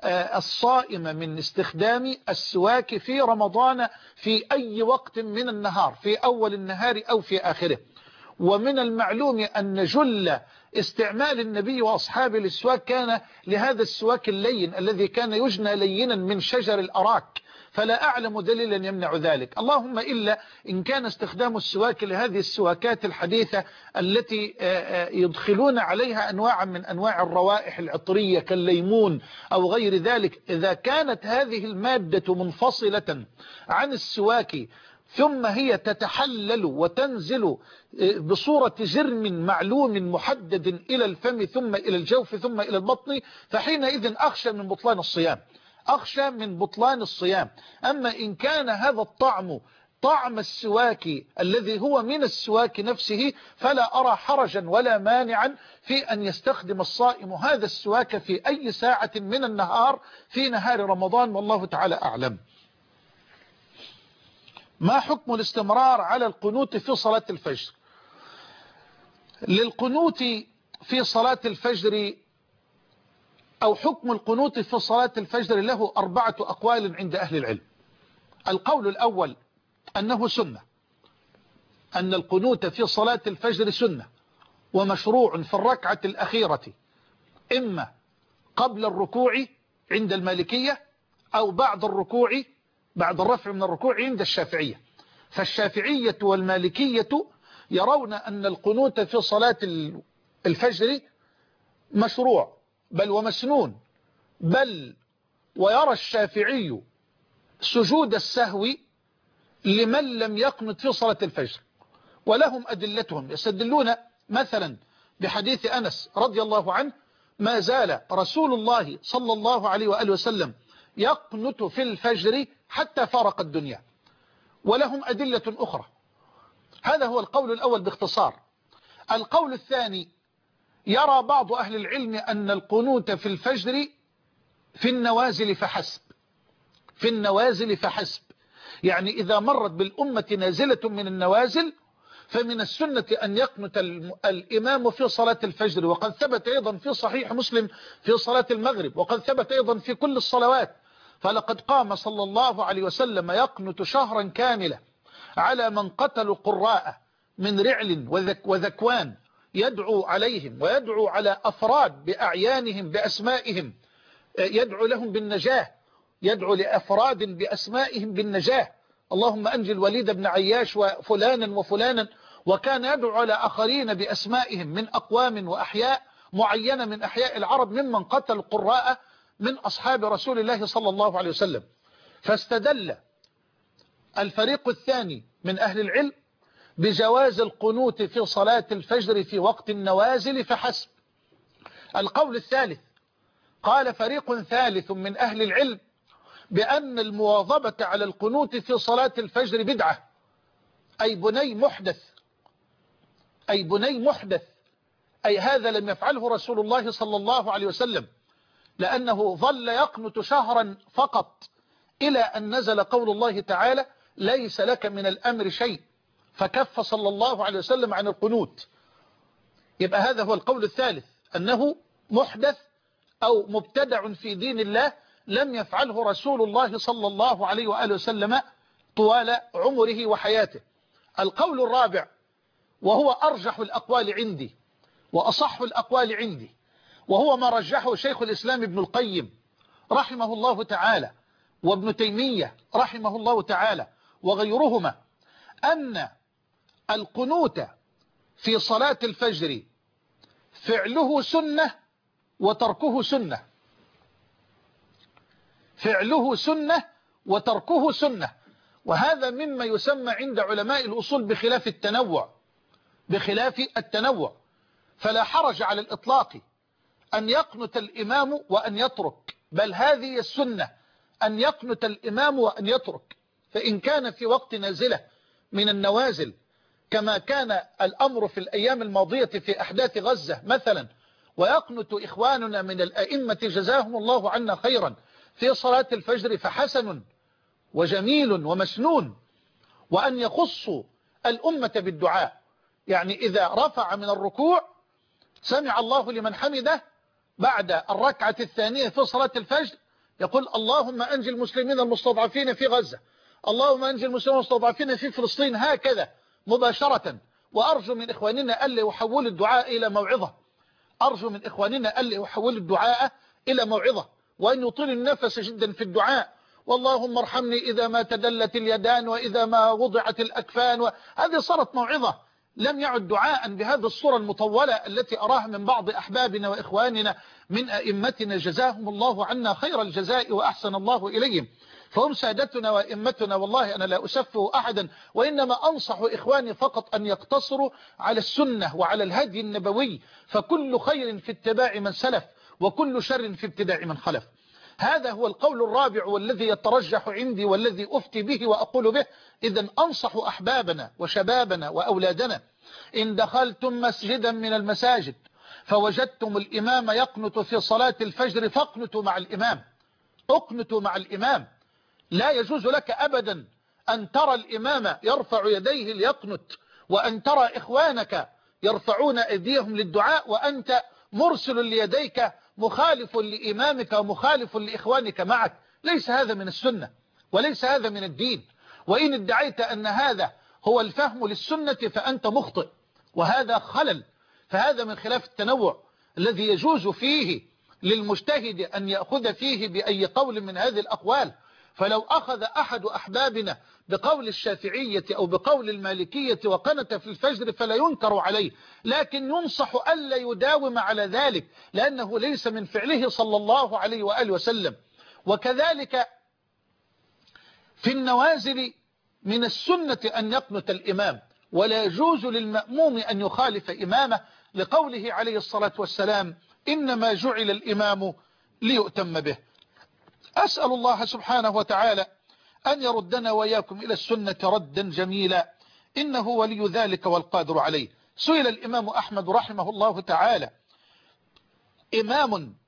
الصائم من استخدام السواك في رمضان في أي وقت من النهار، في أول النهار أو في آخره. ومن المعلوم أن جل استعمال النبي وأصحابه للسواك كان لهذا السواك اللين الذي كان يجنى لينا من شجر الأراك، فلا أعلم دليلا يمنع ذلك. اللهم إلا إن كان استخدام السواك لهذه السواكات الحديثة التي يدخلون عليها أنواعا من أنواع الروائح العطرية كالليمون أو غير ذلك. إذا كانت هذه المادة منفصلة عن السواك ثم هي تتحلل وتنزل بصورة جرم معلوم محدد إلى الفم ثم إلى الجوف ثم إلى البطن، فحينئذ أخشى من بطلان الصيام أخشى من بطلان الصيام. أما إن كان هذا الطعم طعم السواك الذي هو من السواك نفسه فلا أرى حرجا ولا مانعا في أن يستخدم الصائم هذا السواك في أي ساعة من النهار في نهار رمضان، والله تعالى أعلم. ما حكم الاستمرار على القنوت في صلاة الفجر؟ للقنوت في صلاة الفجر أو حكم القنوت في صلاة الفجر له أربعة أقوال عند أهل العلم. القول الأول أنه سنة، أن القنوت في صلاة الفجر سنة ومشروع في الركعة الأخيرة، إما قبل الركوع عند المالكية أو بعد الركوع بعد الرفع من الركوع عند الشافعية. فالشافعية والمالكية يرون أن القنوت في صلاة الفجر مشروع بل ومسنون، بل ويرى الشافعي سجود السهو لمن لم يقنت في صلاة الفجر، ولهم أدلتهم. يستدلون مثلا بحديث أنس رضي الله عنه: ما زال رسول الله صلى الله عليه وآله وسلم يقنت في الفجر حتى فارق الدنيا، ولهم أدلة أخرى. هذا هو القول الأول باختصار. القول الثاني: يرى بعض أهل العلم أن القنوت في الفجر في النوازل فحسب في النوازل فحسب يعني إذا مرت بالأمة نازلة من النوازل فمن السنة أن يقنت الإمام في صلاة الفجر، وقد ثبت أيضا في صحيح مسلم في صلاة المغرب، وقد ثبت أيضا في كل الصلوات. فلقد قام صلى الله عليه وسلم يقنت شهرا كاملا على من قتلوا قراء من رعل وذك وذكوان، يدعو عليهم ويدعو على أفراد بأعيانهم بأسمائهم، يدعو لهم بالنجاة، يدعو لأفراد بأسمائهم بالنجاة، اللهم أنجي الوليد بن عياش وفلانا وفلانا. وكان يدعو على آخرين بأسمائهم من أقوام وأحياء معينة من أحياء العرب ممن قتل قراء من أصحاب رسول الله صلى الله عليه وسلم. فاستدل الفريق الثاني من أهل العلم بجواز القنوت في صلاة الفجر في وقت النوازل فحسب. القول الثالث: قال فريق ثالث من أهل العلم بأن المواظبة على القنوت في صلاة الفجر بدعة، أي بني محدث أي بني محدث أي هذا لم يفعله رسول الله صلى الله عليه وسلم. لأنه ظل يقنت شهرا فقط إلى أن نزل قول الله تعالى ليس لك من الأمر شيء، فكف صلى الله عليه وسلم عن القنوت. يبقى هذا هو القول الثالث، أنه محدث أو مبتدع في دين الله لم يفعله رسول الله صلى الله عليه وآله وسلم طوال عمره وحياته. القول الرابع وهو أرجح الأقوال عندي وأصح الأقوال عندي، وهو ما رجحه شيخ الإسلام ابن القيم رحمه الله تعالى وابن تيمية رحمه الله تعالى وغيرهما، أن القنوت في صلاة الفجر فعله سنة وتركه سنة، فعله سنة وتركه سنة. وهذا مما يسمى عند علماء الأصول بخلاف التنوع، بخلاف التنوع. فلا حرج على الإطلاق أن يقنت الإمام وأن يترك، بل هذه السنة أن يقنت الإمام وأن يترك. فإن كان في وقت نازلة من النوازل كما كان الأمر في الأيام الماضية في أحداث غزة مثلا، ويقنت إخواننا من الأئمة جزاهم الله عنا خيرا في صلاة الفجر، فحسن وجميل ومسنون. وأن يخصوا الأمة بالدعاء، يعني إذا رفع من الركوع سمع الله لمن حمده بعد الركعة الثانية في صلاة الفجر يقول اللهم أنجي المسلمين المستضعفين في غزة، اللهم أنجي المسلمين المستضعفين في فلسطين، هكذا مباشرة. وأرجو من إخواننا ألا يحولوا الدعاء إلى موعظة، أرجو من إخواننا ألا يحولوا الدعاء إلى موعظة، وأن يطيل النفس جدا في الدعاء. واللهم ارحمني إذا ما تدلت اليدان وإذا ما وضعت الأكفان، وهذه صارت موعظة، لم يعد دعاء بهذه الصورة المطولة التي أراها من بعض أحبابنا وإخواننا من أئمتنا جزاهم الله عنا خير الجزاء وأحسن الله إليهم. فهم سادتنا وأئمتنا، والله أنا لا أسفه أحدا، وإنما أنصح إخواني فقط أن يقتصروا على السنة وعلى الهدي النبوي، فكل خير في اتباع من سلف وكل شر في ابتداع من خلف. هذا هو القول الرابع والذي يترجح عندي والذي أفتي به وأقول به. إذن أنصح أحبابنا وشبابنا وأولادنا، إن دخلتم مسجدا من المساجد فوجدتم الإمام يقنت في صلاة الفجر فاقنتوا مع الإمام، اقنتوا مع الإمام. لا يجوز لك أبدا أن ترى الإمام يرفع يديه ليقنت، وأن ترى إخوانك يرفعون أيديهم للدعاء وأنت مرسل ليديك مخالف لإمامك ومخالف لإخوانك معك. ليس هذا من السنة وليس هذا من الدين. وإن ادعيت أن هذا هو الفهم للسنة فأنت مخطئ، وهذا خلل. فهذا من خلاف التنوع الذي يجوز فيه للمجتهد أن يأخذ فيه بأي قول من هذه الأقوال. فلو أخذ أحد أحبابنا بقول الشافعية أو بقول المالكية وقنت في الفجر فلا ينكر عليه، لكن ينصح ألا يداوم على ذلك، لأنه ليس من فعله صلى الله عليه وآله وسلم. وكذلك في النوازل من السنة أن يقنت الإمام، ولا يجوز للمأموم أن يخالف إمامه، لقوله عليه الصلاة والسلام إنما جعل الإمام ليؤتم به. أسأل الله سبحانه وتعالى أن يردنا وإياكم إلى السنة ردا جميلا، إنه ولي ذلك والقادر عليه. سئل الإمام أحمد رحمه الله تعالى إمام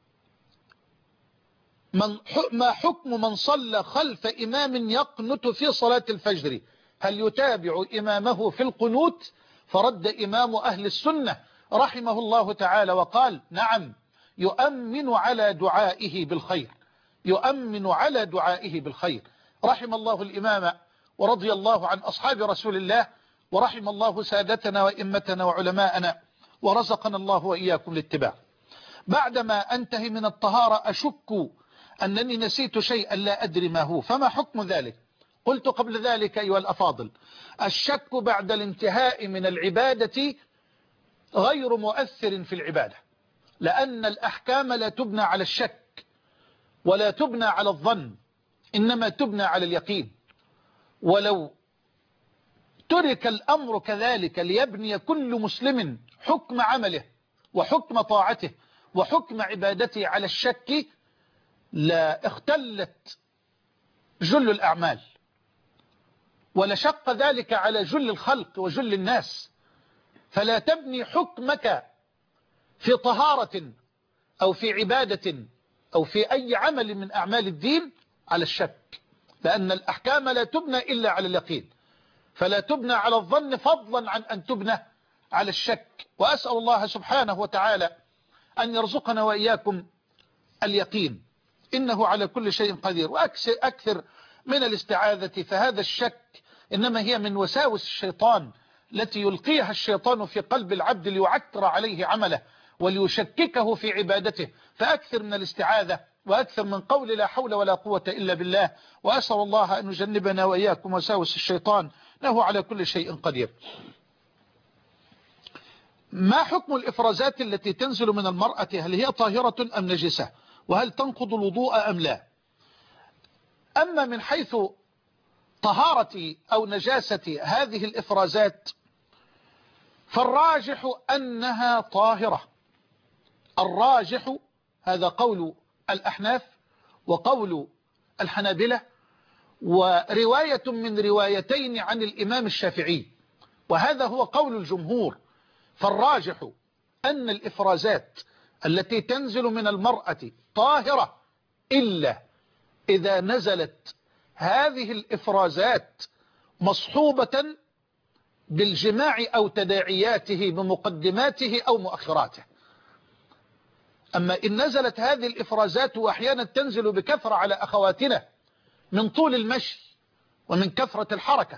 من ما حكم من صلى خلف إمام يقنت في صلاة الفجر، هل يتابع إمامه في القنوت؟ فرد إمام أهل السنة رحمه الله تعالى وقال نعم، يؤمن على دعائه بالخير، يؤمن على دعائه بالخير. رحم الله الإمام ورضي الله عن أصحاب رسول الله، ورحم الله سادتنا وإمتنا وعلماءنا، ورزقنا الله وإياكم الاتباع. بعدما أنتهي من الطهارة أشك أنني نسيت شيئا لا أدري ما هو، فما حكم ذلك؟ قلت قبل ذلك أيها الأفاضل، الشك بعد الانتهاء من العبادة غير مؤثر في العبادة، لأن الأحكام لا تبنى على الشك ولا تبنى على الظن، إنما تبنى على اليقين. ولو ترك الأمر كذلك ليبني كل مسلم حكم عمله وحكم طاعته وحكم عبادته على الشك لا اختلت جل الأعمال، ولشق ذلك على جل الخلق وجل الناس. فلا تبني حكمك في طهارة أو في عبادة أو في أي عمل من أعمال الدين على الشك، لأن الأحكام لا تبنى إلا على اليقين، فلا تبنى على الظن فضلا عن أن تبنى على الشك. وأسأل الله سبحانه وتعالى أن يرزقنا وإياكم اليقين، إنه على كل شيء قدير. وأكثر من الاستعاذة، فهذا الشك إنما هي من وساوس الشيطان التي يلقيها الشيطان في قلب العبد ليعكر عليه عمله وليشككه في عبادته. فأكثر من الاستعاذة وأكثر من قول لا حول ولا قوة إلا بالله. وأسأل الله أن يجنبنا وإياكم وساوس الشيطان، له على كل شيء قدير. ما حكم الإفرازات التي تنزل من المرأة؟ هل هي طاهرة أم نجسة؟ وهل تنقض الوضوء أم لا؟ أما من حيث طهارة أو نجاسة هذه الإفرازات فالراجح أنها طاهرة. الراجح هذا قول الأحناف وقول الحنابلة ورواية من روايتين عن الإمام الشافعي، وهذا هو قول الجمهور. فالراجح أن الإفرازات التي تنزل من المرأة طاهرة، إلا إذا نزلت هذه الإفرازات مصحوبة بالجماع أو تداعياته بمقدماته أو مؤخراته. أما إن نزلت هذه الإفرازات وأحيانا تنزل بكثرة على أخواتنا من طول المشي ومن كثرة الحركة،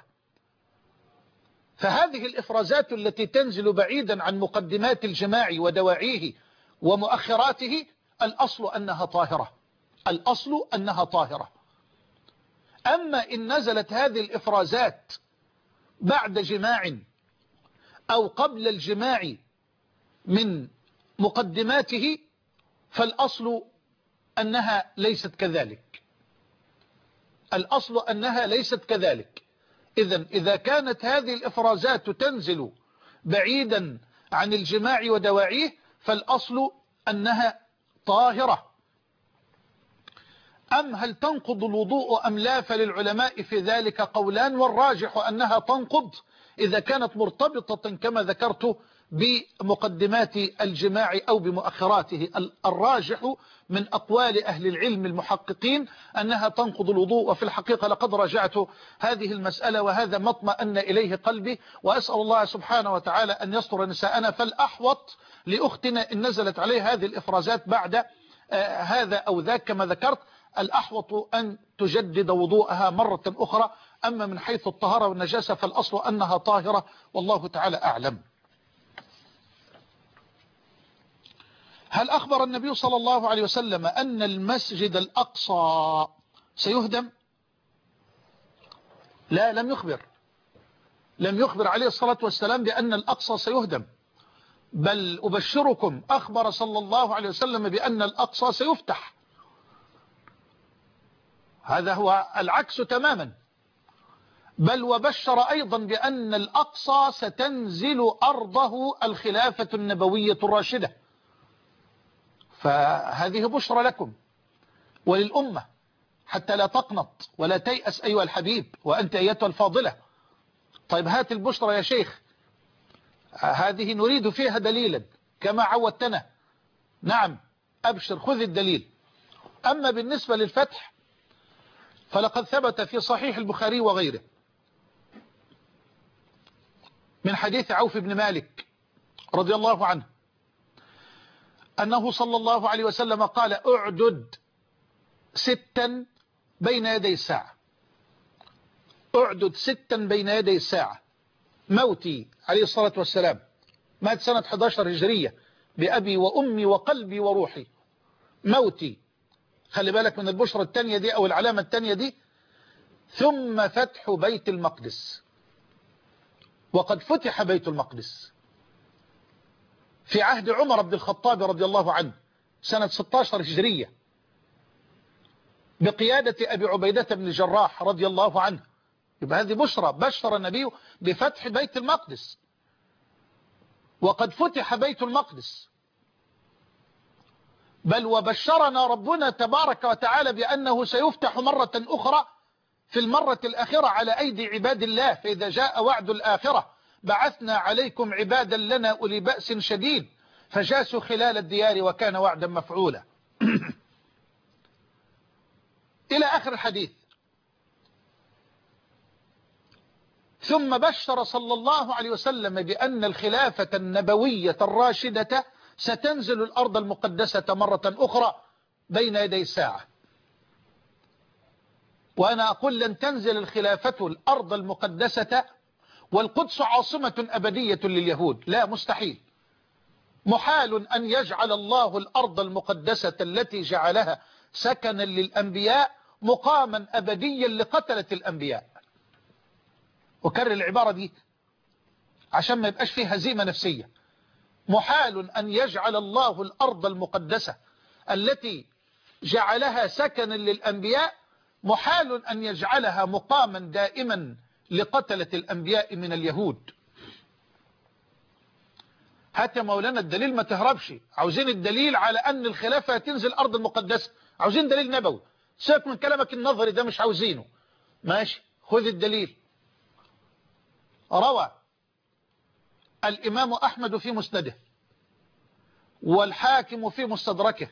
فهذه الإفرازات التي تنزل بعيدا عن مقدمات الجماع ودواعيه ومؤخراته الأصل أنها طاهرة، الأصل أنها طاهرة. أما إن نزلت هذه الإفرازات بعد جماع أو قبل الجماع من مقدماته فالأصل أنها ليست كذلك، الأصل أنها ليست كذلك. إذن إذا كانت هذه الإفرازات تنزل بعيدا عن الجماع ودواعيه فالأصل أنها طاهرة. أم هل تنقض الوضوء أم لا؟ فللعلماء في ذلك قولان، والراجح أنها تنقض إذا كانت مرتبطة كما ذكرت بمقدمات الجماع أو بمؤخراته. الراجح من أقوال أهل العلم المحققين أنها تنقض الوضوء، وفي الحقيقة لقد راجعت هذه المسألة وهذا ما اطمأن إليه قلبي، وأسأل الله سبحانه وتعالى أن يستر نساءنا. فالأحوط لأختنا إن نزلت عليه هذه الإفرازات بعد آه هذا أو ذاك كما ذكرت، الأحوط أن تجدد وضوءها مرة أخرى. أما من حيث الطهارة والنجاسة فالأصل أنها طاهرة، والله تعالى أعلم. هل أخبر النبي صلى الله عليه وسلم أن المسجد الأقصى سيهدم؟ لا، لم يخبر، لم يخبر عليه الصلاة والسلام بأن الأقصى سيهدم، بل أبشركم أخبر صلى الله عليه وسلم بأن الأقصى سيفتح. هذا هو العكس تماما، بل وبشر أيضا بأن الأقصى ستنزل أرضه الخلافة النبوية الراشدة. فهذه بشرى لكم وللأمة حتى لا تقنط ولا تيأس أيها الحبيب وأنت أيتها الفاضلة. طيب هات البشرى يا شيخ، هذه نريد فيها دليلا كما عودتنا. نعم أبشر، خذ الدليل. أما بالنسبة للفتح فلقد ثبت في صحيح البخاري وغيره من حديث عوف بن مالك رضي الله عنه أنه صلى الله عليه وسلم قال: اعدد ستا بين يدي الساعة، اعدد ستا بين يدي الساعة. موتي عليه الصلاة والسلام مات سنة أحد عشر هجرية بأبي وأمي وقلبي وروحي. موتي، خلي بالك من البشرة التانية دي أو العلامة التانية دي. ثم فتح بيت المقدس، وقد فتح بيت المقدس في عهد عمر بن الخطاب رضي الله عنه سنة ستة عشر هجرية بقيادة أبي عبيدة بن الجراح رضي الله عنه. يبقى هذه بشرى، بشر النبي بفتح بيت المقدس، وقد فتح بيت المقدس. بل وبشرنا ربنا تبارك وتعالى بأنه سيفتح مرة أخرى في المرة الأخيرة على أيدي عباد الله. فإذا جاء وعد الآخرة بعثنا عليكم عبادا لنا أولي بأس شديد فجاسوا خلال الديار وكان وعدا مفعولا. إلى آخر الحديث. ثم بشر صلى الله عليه وسلم بأن الخلافة النبوية الراشدة ستنزل الأرض المقدسة مرة أخرى بين يدي الساعة. وأنا أقول لن تنزل الخلافة الأرض المقدسة والقدس عاصمة أبدية لليهود، لا، مستحيل. محال أن يجعل الله الأرض المقدسة التي جعلها سكنا للأنبياء مقاما أبديا لقتلة الأنبياء. وكرر العبارة دي عشان ما يبقاش فيه هزيمة نفسية. محال أن يجعل الله الأرض المقدسة التي جعلها سكنا للأنبياء محال أن يجعلها مقاما دائما لقتلة الأنبياء من اليهود. هات يا مولانا الدليل، ما تهربش. عاوزين الدليل على أن الخلافة تنزل الأرض المقدسة، عاوزين دليل نبوي. سيبك من كلامك النظري ده، مش عاوزينه. ماشي، خذ الدليل. روى الإمام أحمد في مسنده والحاكم في مستدركه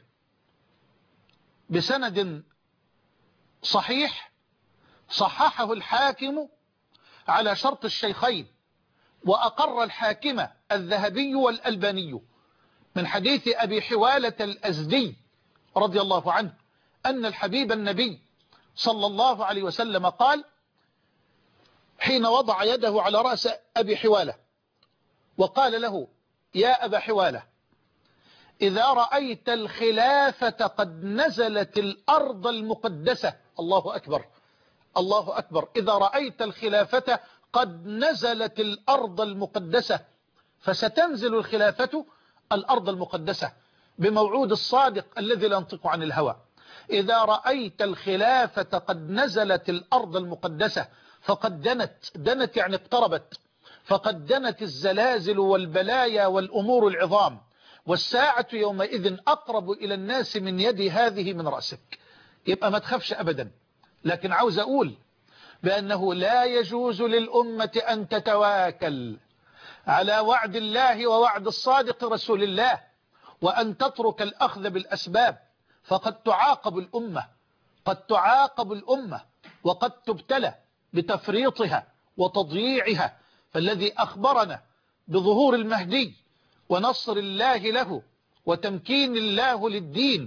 بسند صحيح، صححه الحاكم على شرط الشيخين، وأقر الحاكم الذهبي والألباني من حديث أبي حوالة الأزدي رضي الله عنه أن الحبيب النبي صلى الله عليه وسلم قال حين وضع يده على رأس أبي حوالة وقال له: يا أبا حوالة، إذا رأيت الخلافة قد نزلت الأرض المقدسة، الله أكبر الله أكبر، إذا رأيت الخلافة قد نزلت الأرض المقدسة، فستنزل الخلافة الأرض المقدسة بموعود الصادق الذي لا ينطق عن الهوى. إذا رأيت الخلافة قد نزلت الأرض المقدسة فقد دنت، دنت يعني اقتربت، فقد دنت الزلازل والبلايا والأمور العظام، والساعة يومئذ أقرب إلى الناس من يد هذه من رأسك. يبقى ما تخافش أبدا. لكن عاوز أقول بأنه لا يجوز للأمة أن تتواكل على وعد الله ووعد الصادق رسول الله وأن تترك الأخذ بالأسباب، فقد تعاقب الأمة، قد تعاقب الأمة وقد تبتلى بتفريطها وتضييعها. فالذي أخبرنا بظهور المهدي ونصر الله له وتمكين الله للدين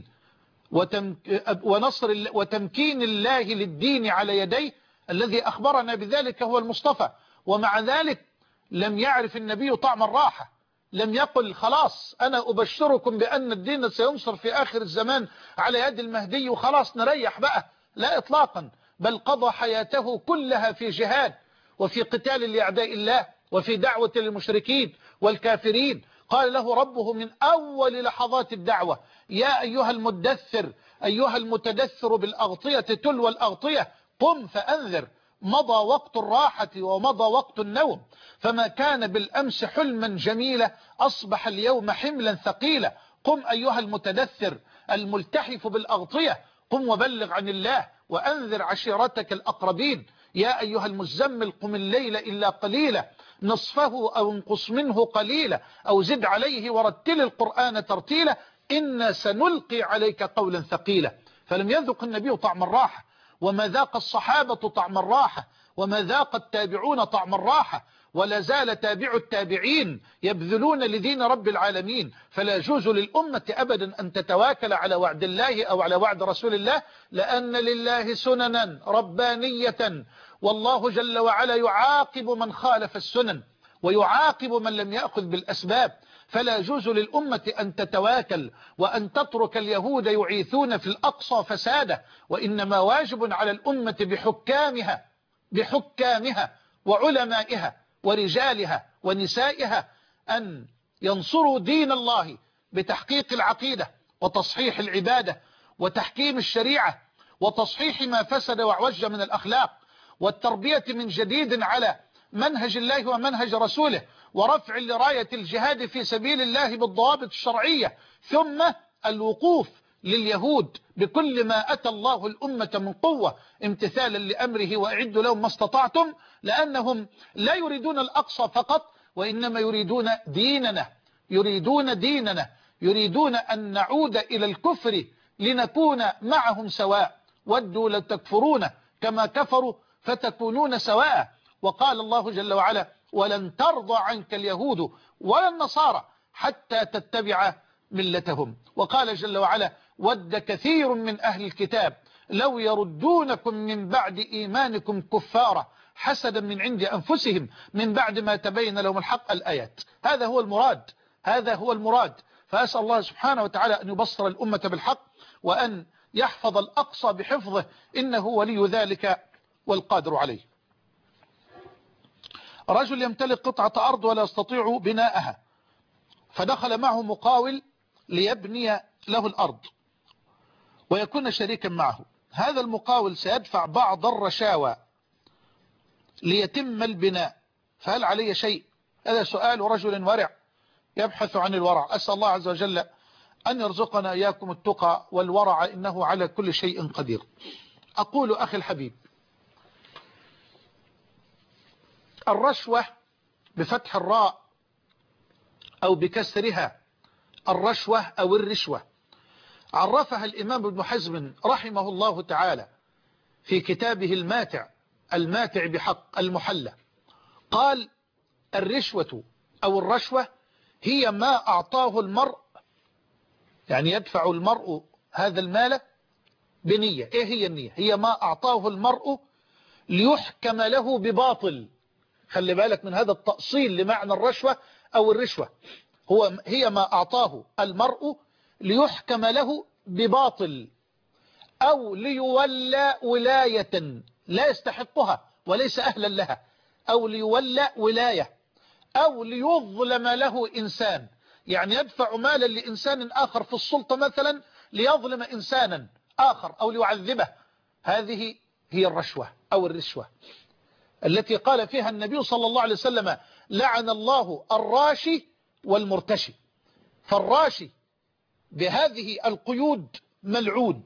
ونصر وتمكين الله للدين على يديه، الذي أخبرنا بذلك هو المصطفى. ومع ذلك لم يعرف النبي طعم الراحة، لم يقل خلاص أنا أبشركم بأن الدين سينصر في آخر الزمان على يد المهدي وخلاص نريح بقى، لا إطلاقا، بل قضى حياته كلها في جهاد وفي قتال لأعداء الله وفي دعوة للمشركين والكافرين. قال له ربه من أول لحظات الدعوة: يا أيها المدثر أيها المتدثر بالأغطية تلو الأغطية قم فأنذر. مضى وقت الراحة ومضى وقت النوم، فما كان بالأمس حلما جميلا أصبح اليوم حملا ثقيلا. قم أيها المتدثر الملتحف بالأغطية، قم وبلغ عن الله وأنذر عشيرتك الأقربين. يا أيها المزمل قم الليل إلا قليلا نصفه أو انقص منه قليلا أو زد عليه ورتل القرآن ترتيلا إنا سنلقي عليك قولا ثقيلا. فلم يذق النبي طعم الراحة، وما ذاق الصحابة طعم الراحة، وما ذاق التابعون طعم الراحة، ولا زال تابع التابعين يبذلون لدين رب العالمين. فلا يجوز للأمة أبدا أن تتواكل على وعد الله أو على وعد رسول الله، لأن لله سننا ربانية، والله جل وعلا يعاقب من خالف السنن ويعاقب من لم يأخذ بالأسباب. فلا يجوز للأمة أن تتواكل وأن تترك اليهود يعيثون في الأقصى فسادا، وإنما واجب على الأمة بحكامها بحكامها وعلمائها ورجالها ونسائها أن ينصروا دين الله بتحقيق العقيدة وتصحيح العبادة وتحكيم الشريعة وتصحيح ما فسد وعوج من الأخلاق والتربية من جديد على منهج الله ومنهج رسوله ورفع لراية الجهاد في سبيل الله بالضوابط الشرعية، ثم الوقوف لليهود بكل ما أتى الله الأمة من قوة امتثالا لأمره وأعدوا لهم ما استطعتم، لأنهم لا يريدون الأقصى فقط وإنما يريدون ديننا يريدون ديننا يريدون أن نعود إلى الكفر لنكون معهم سواء. ودوا لو تكفرون كما كفروا فتكونون سواء. وقال الله جل وعلا ولن ترضى عنك اليهود ولا النصارى حتى تتبع ملتهم. وقال جل وعلا ود كثير من أهل الكتاب لو يردونكم من بعد إيمانكم كفارا حسدا من عند أنفسهم من بعد ما تبين لهم الحق. الآيات. هذا هو المراد، هذا هو المراد. فأسأل الله سبحانه وتعالى أن يبصر الأمة بالحق وأن يحفظ الأقصى بحفظه إنه ولي ذلك والقادر عليه. رجل يمتلك قطعة أرض ولا يستطيع بناءها، فدخل معه مقاول ليبني له الأرض ويكون شريكا معه. هذا المقاول سيدفع بعض الرشاوى ليتم البناء، فهل علي شيء؟ هذا سؤال رجل ورع يبحث عن الورع. أسأل الله عز وجل أن يرزقنا إياكم التقى والورع إنه على كل شيء قدير. أقول أخي الحبيب، الرشوة بفتح الراء أو بكسرها الرشوة أو الرشوة عرفها الإمام ابن حزم رحمه الله تعالى في كتابه الماتع الماتع بحق المحلى. قال الرشوة أو الرشوة هي ما أعطاه المرء، يعني يدفع المرء هذا المال بنية. إيه هي النية؟ هي ما أعطاه المرء ليحكم له بباطل. خلي بالك من هذا التأصيل لمعنى الرشوة أو الرشوة. هو هي ما أعطاه المرء ليحكم له بباطل أو ليولى ولاية لا يستحقها وليس أهلا لها، أو ليولى ولاية، أو ليظلم له إنسان. يعني يدفع مالا لإنسان آخر في السلطة مثلا ليظلم إنسانا آخر أو ليعذبه. هذه هي الرشوة أو الرشوة التي قال فيها النبي صلى الله عليه وسلم لعن الله الراشي والمرتشي. فالراشي بهذه القيود ملعون،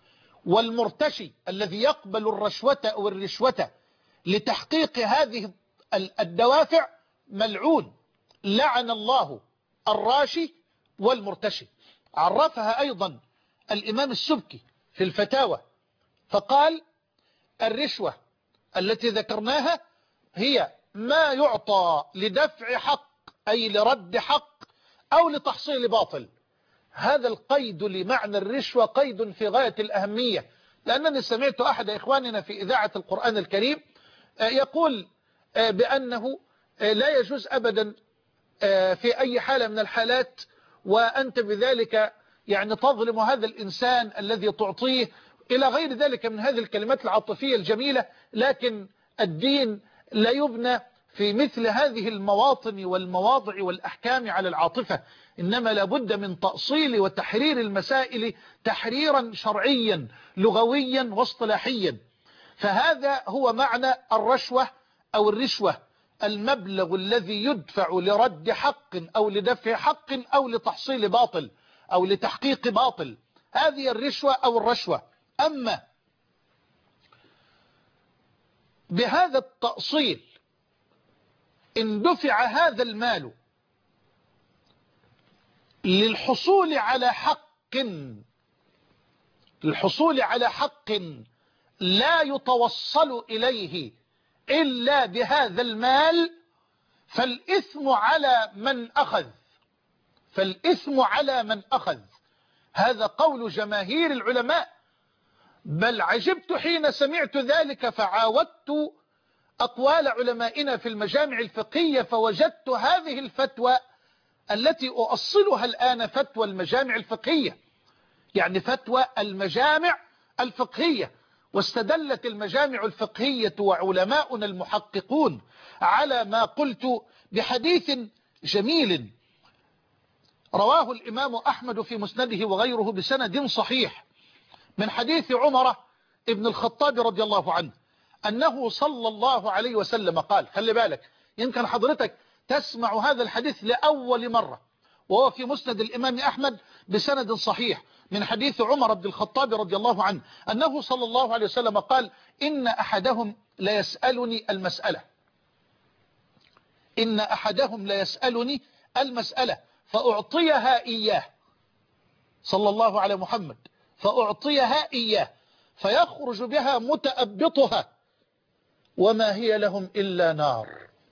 والمرتشي الذي يقبل الرشوة أو الرشوة لتحقيق هذه الدوافع ملعون. لعن الله الراشي والمرتشي. عرفها أيضا الإمام السبكي في الفتاوى فقال الرشوة التي ذكرناها هي ما يعطى لدفع حق أي لرد حق أو لتحصيل باطل. هذا القيد لمعنى الرشوة قيد في غاية الأهمية، لأنني سمعت أحد إخواننا في إذاعة القرآن الكريم يقول بأنه لا يجوز أبدا في أي حالة من الحالات وأنت بذلك يعني تظلم هذا الإنسان الذي تعطيه إلى غير ذلك من هذه الكلمات العاطفية الجميلة. لكن الدين لا يبنى في مثل هذه المواطن والمواضع والأحكام على العاطفة، إنما لابد من تأصيل وتحرير المسائل تحريرا شرعيا لغويا واصطلاحيا. فهذا هو معنى الرشوة أو الرشوة، المبلغ الذي يدفع لرد حق أو لدفع حق أو لتحصيل باطل أو لتحقيق باطل. هذه الرشوة أو الرشوة. أما بهذا التأصيل إن دفع هذا المال للحصول على حق للحصول على حق لا يتوصل إليه إلا بهذا المال فالإثم على من أخذ فالإثم على من أخذ. هذا قول جماهير العلماء. بل عجبت حين سمعت ذلك فعاودت أقوال علمائنا في المجامع الفقهية فوجدت هذه الفتوى التي أؤصلها الآن فتوى المجامع الفقهية، يعني فتوى المجامع الفقهية. واستدلت المجامع الفقهية وعلماؤنا المحققون على ما قلت بحديث جميل رواه الإمام أحمد في مسنده وغيره بسند صحيح من حديث عمر ابن الخطاب رضي الله عنه أنه صلى الله عليه وسلم قال. خلي بالك، يمكن حضرتك تسمع هذا الحديث لأول مرة، وهو في مسند الإمام أحمد بسند صحيح من حديث عمر بن الخطاب رضي الله عنه أنه صلى الله عليه وسلم قال إن أحدهم ليسألني المسألة إن أحدهم ليسألني المسألة فأعطيها إياه، صلى الله على محمد، فأعطيها إياه فيخرج بها متأبطها وما هي لهم إلا نار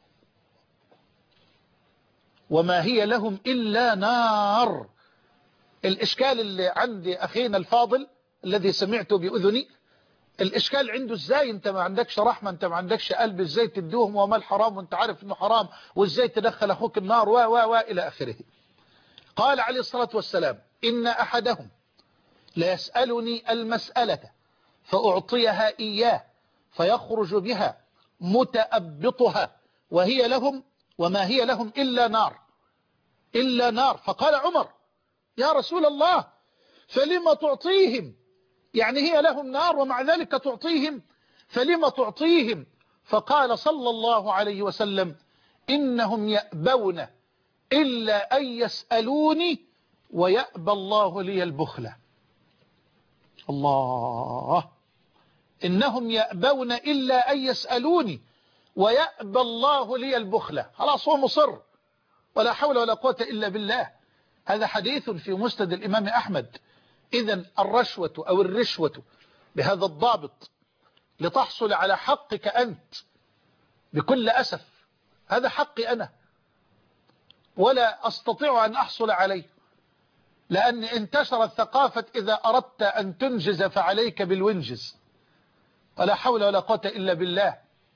وما هي لهم إلا نار. الإشكال اللي عندي أخينا الفاضل الذي سمعته بأذني، الإشكال عنده إزاي أنت ما عندكش رحمة، أنت ما عندكش قلب، إزاي تدوهم وما الحرام وأنت عارف أنه حرام، وإزاي تدخل أخوك النار و و و إلى آخره. قال عليه الصلاة والسلام: إن أحدهم لا يسألني المسألة فأعطيها إياه فيخرج بها متأبطها وهي لهم وما هي لهم إلا نار إلا نار. فقال عمر: يا رسول الله فلما تعطيهم، يعني هي لهم نار ومع ذلك تعطيهم، فلما تعطيهم؟ فقال صلى الله عليه وسلم: إنهم يأبون إلا أن يسألوني ويأبى الله لي البخل. الله، إنهم يأبون إلا أن يسألوني ويأبى الله لي البخل. خلاص هو مصر، ولا حول ولا قوة إلا بالله. هذا حديث في مسند الإمام أحمد. إذن الرشوة أو الرشوة بهذا الضابط لتحصل على حقك أنت، بكل أسف هذا حقي أنا ولا أستطيع أن أحصل عليه، لأن انتشرت ثقافة إذا أردت أن تنجز فعليك بالونجز، ولا حول ولا قوة إلا بالله.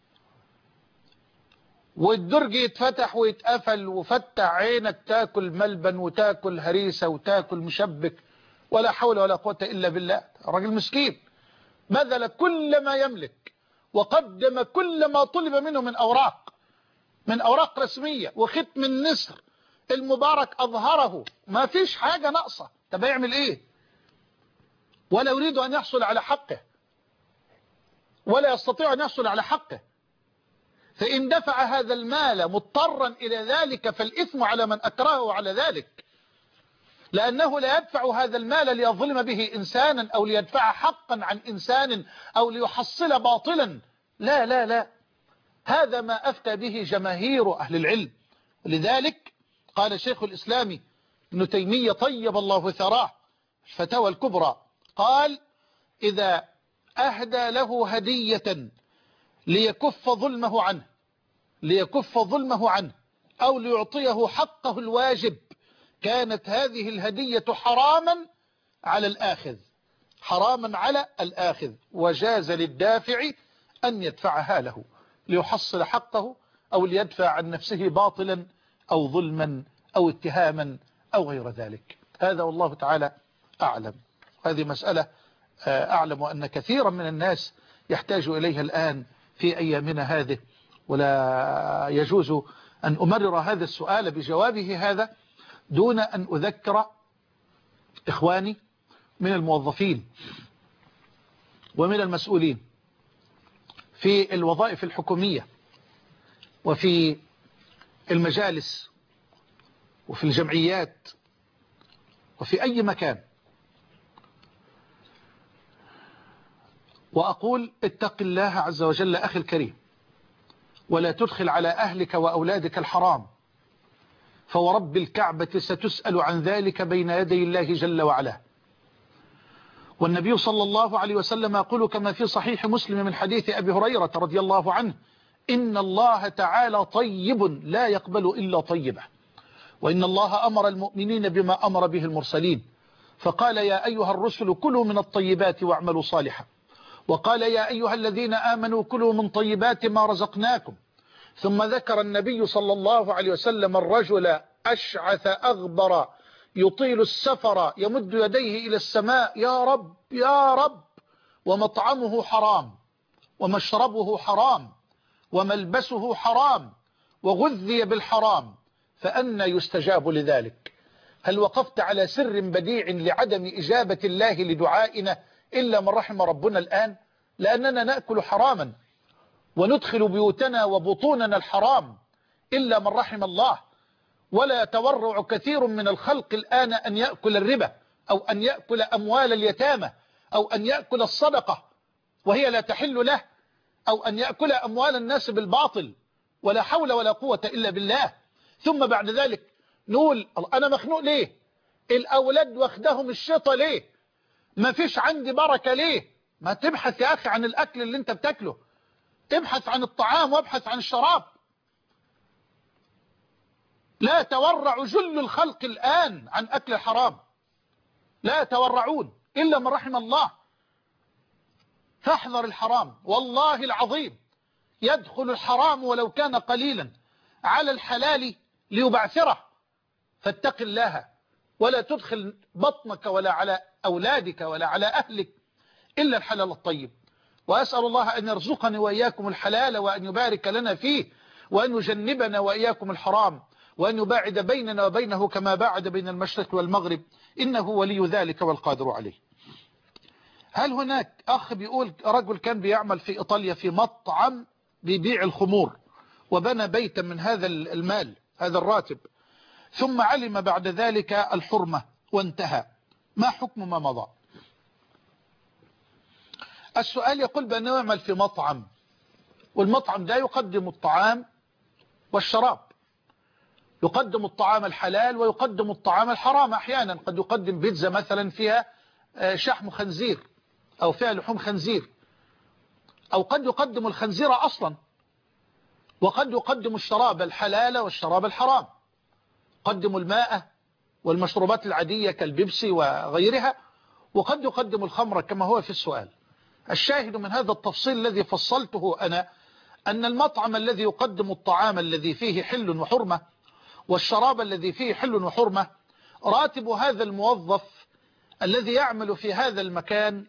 والدرج يتفتح ويتقفل وفتح عينك تاكل ملبن وتاكل هريسة وتاكل مشبك، ولا حول ولا قوة إلا بالله. الراجل مسكين بذل كل ما يملك وقدم كل ما طلب منه من أوراق من أوراق رسمية، وختم النسر المبارك أظهره، ما فيش حاجة ناقصة. طب يعمل إيه؟ ولا يريد أن يحصل على حقه ولا يستطيع أن يحصل على حقه. فإن دفع هذا المال مضطرا إلى ذلك فالإثم على من أكرهه على ذلك، لأنه لا يدفع هذا المال ليظلم به إنسانا أو ليدفع حقا عن إنسان أو ليحصل باطلا، لا لا لا، هذا ما أفتى به جماهير أهل العلم. لذلك قال شيخ الإسلام ابن تيمية طيب الله ثراه الفتاوى الكبرى، قال: إذا أهدى له هدية ليكف ظلمه عنه ليكف ظلمه عنه أو ليعطيه حقه الواجب، كانت هذه الهدية حراما على الآخذ حراما على الآخذ وجاز للدافع أن يدفعها له ليحصل حقه أو ليدفع عن نفسه باطلا أو ظلما أو اتهاما أو غير ذلك. هذا والله تعالى أعلم. هذه مسألة أعلم أن كثيرا من الناس يحتاج إليها الآن في أيامنا هذه، ولا يجوز أن أمرر هذا السؤال بجوابه هذا دون أن أذكر إخواني من الموظفين ومن المسؤولين في الوظائف الحكومية وفي المجالس وفي الجمعيات وفي أي مكان، وأقول: اتق الله عز وجل أخي الكريم، ولا تدخل على أهلك وأولادك الحرام، فورب الكعبة ستسأل عن ذلك بين يدي الله جل وعلا. والنبي صلى الله عليه وسلم يقول كما في صحيح مسلم من حديث أبي هريرة رضي الله عنه: إن الله تعالى طيب لا يقبل إلا طيبه، وإن الله أمر المؤمنين بما أمر به المرسلين، فقال: يا أيها الرسل كلوا من الطيبات واعملوا صالحا، وقال: يا أيها الذين آمنوا كلوا من طيبات ما رزقناكم. ثم ذكر النبي صلى الله عليه وسلم الرجل أشعث أغبر يطيل السفر يمد يديه إلى السماء: يا رب يا رب، ومطعمه حرام ومشربه حرام وملبسه حرام وغذي بالحرام، فأنى يستجاب لذلك؟ هل وقفت على سر بديع لعدم إجابة الله لدعائنا إلا من رحم ربنا الآن؟ لأننا نأكل حراما وندخل بيوتنا وبطوننا الحرام إلا من رحم الله. ولا يتورع كثير من الخلق الآن أن يأكل الربا أو أن يأكل أموال اليتامى أو أن يأكل الصدقة وهي لا تحل له، أو أن يأكل أموال الناس بالباطل، ولا حول ولا قوة إلا بالله. ثم بعد ذلك نقول: أنا مخنوق ليه؟ الأولاد واخدهم الشطة ليه؟ ما فيش عندي بركة ليه؟ ما تبحث يا أخي عن الأكل اللي أنت بتاكله، ابحث عن الطعام وابحث عن الشراب. لا يتورع جل الخلق الآن عن أكل الحرام، لا يتورعون إلا من رحم الله. فاحذر الحرام، والله العظيم يدخل الحرام ولو كان قليلا على الحلال ليبعثره، فاتق الله ولا تدخل بطنك ولا على أولادك ولا على أهلك إلا الحلال الطيب. وأسأل الله أن يرزقني وإياكم الحلال وأن يبارك لنا فيه وأن يجنبنا وإياكم الحرام وأن يباعد بيننا وبينه كما باعد بين المشرق والمغرب، إنه ولي ذلك والقادر عليه. هل هناك أخ بيقول رجل كان بيعمل في إيطاليا في مطعم بيبيع الخمور وبنى بيتا من هذا المال هذا الراتب، ثم علم بعد ذلك الحرمة وانتهى، ما حكم ما مضى؟ السؤال يقول بأنه يعمل في مطعم، والمطعم ده يقدم الطعام والشراب، يقدم الطعام الحلال ويقدم الطعام الحرام. أحيانا قد يقدم بيتزا مثلا فيها شحم خنزير أو فيها لحوم خنزير، أو قد يقدم الخنزير أصلا، وقد يقدم الشراب الحلال والشراب الحرام، يقدم الماء والمشروبات العادية كالبيبسي وغيرها، وقد يقدم الخمر كما هو في السؤال. الشاهد من هذا التفصيل الذي فصلته أنا أن المطعم الذي يقدم الطعام الذي فيه حل وحرمة والشراب الذي فيه حل وحرمة، راتب هذا الموظف الذي يعمل في هذا المكان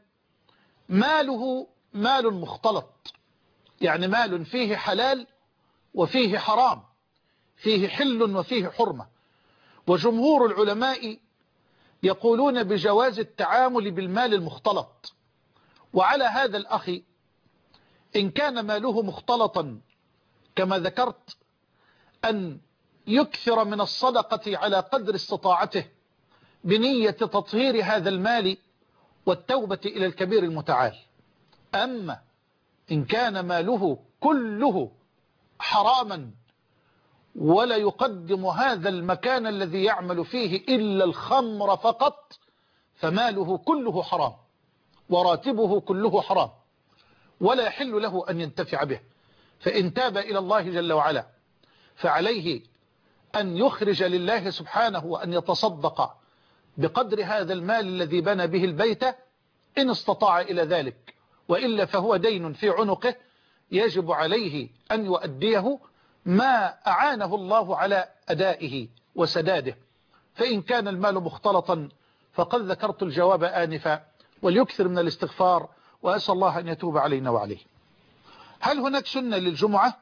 ماله مال مختلط، يعني مال فيه حلال وفيه حرام، فيه حل وفيه حرمة. وجمهور العلماء يقولون بجواز التعامل بالمال المختلط. وعلى هذا الأخ إن كان ماله مختلطا كما ذكرت أن يكثر من الصدقة على قدر استطاعته بنية تطهير هذا المال والتوبة إلى الكبير المتعال. أما إن كان ماله كله حراما ولا يقدم هذا المكان الذي يعمل فيه إلا الخمر فقط، فماله كله حرام وراتبه كله حرام ولا يحل له أن ينتفع به. فإن تاب إلى الله جل وعلا فعليه أن يخرج لله سبحانه وأن يتصدق بقدر هذا المال الذي بنى به البيت إن استطاع إلى ذلك، وإلا فهو دين في عنقه يجب عليه أن يؤديه ما أعانه الله على أدائه وسداده. فإن كان المال مختلطا فقد ذكرت الجواب آنفا، وليكثر من الاستغفار وأسأل الله أن يتوب علينا وعليه. هل هناك سنة للجمعة؟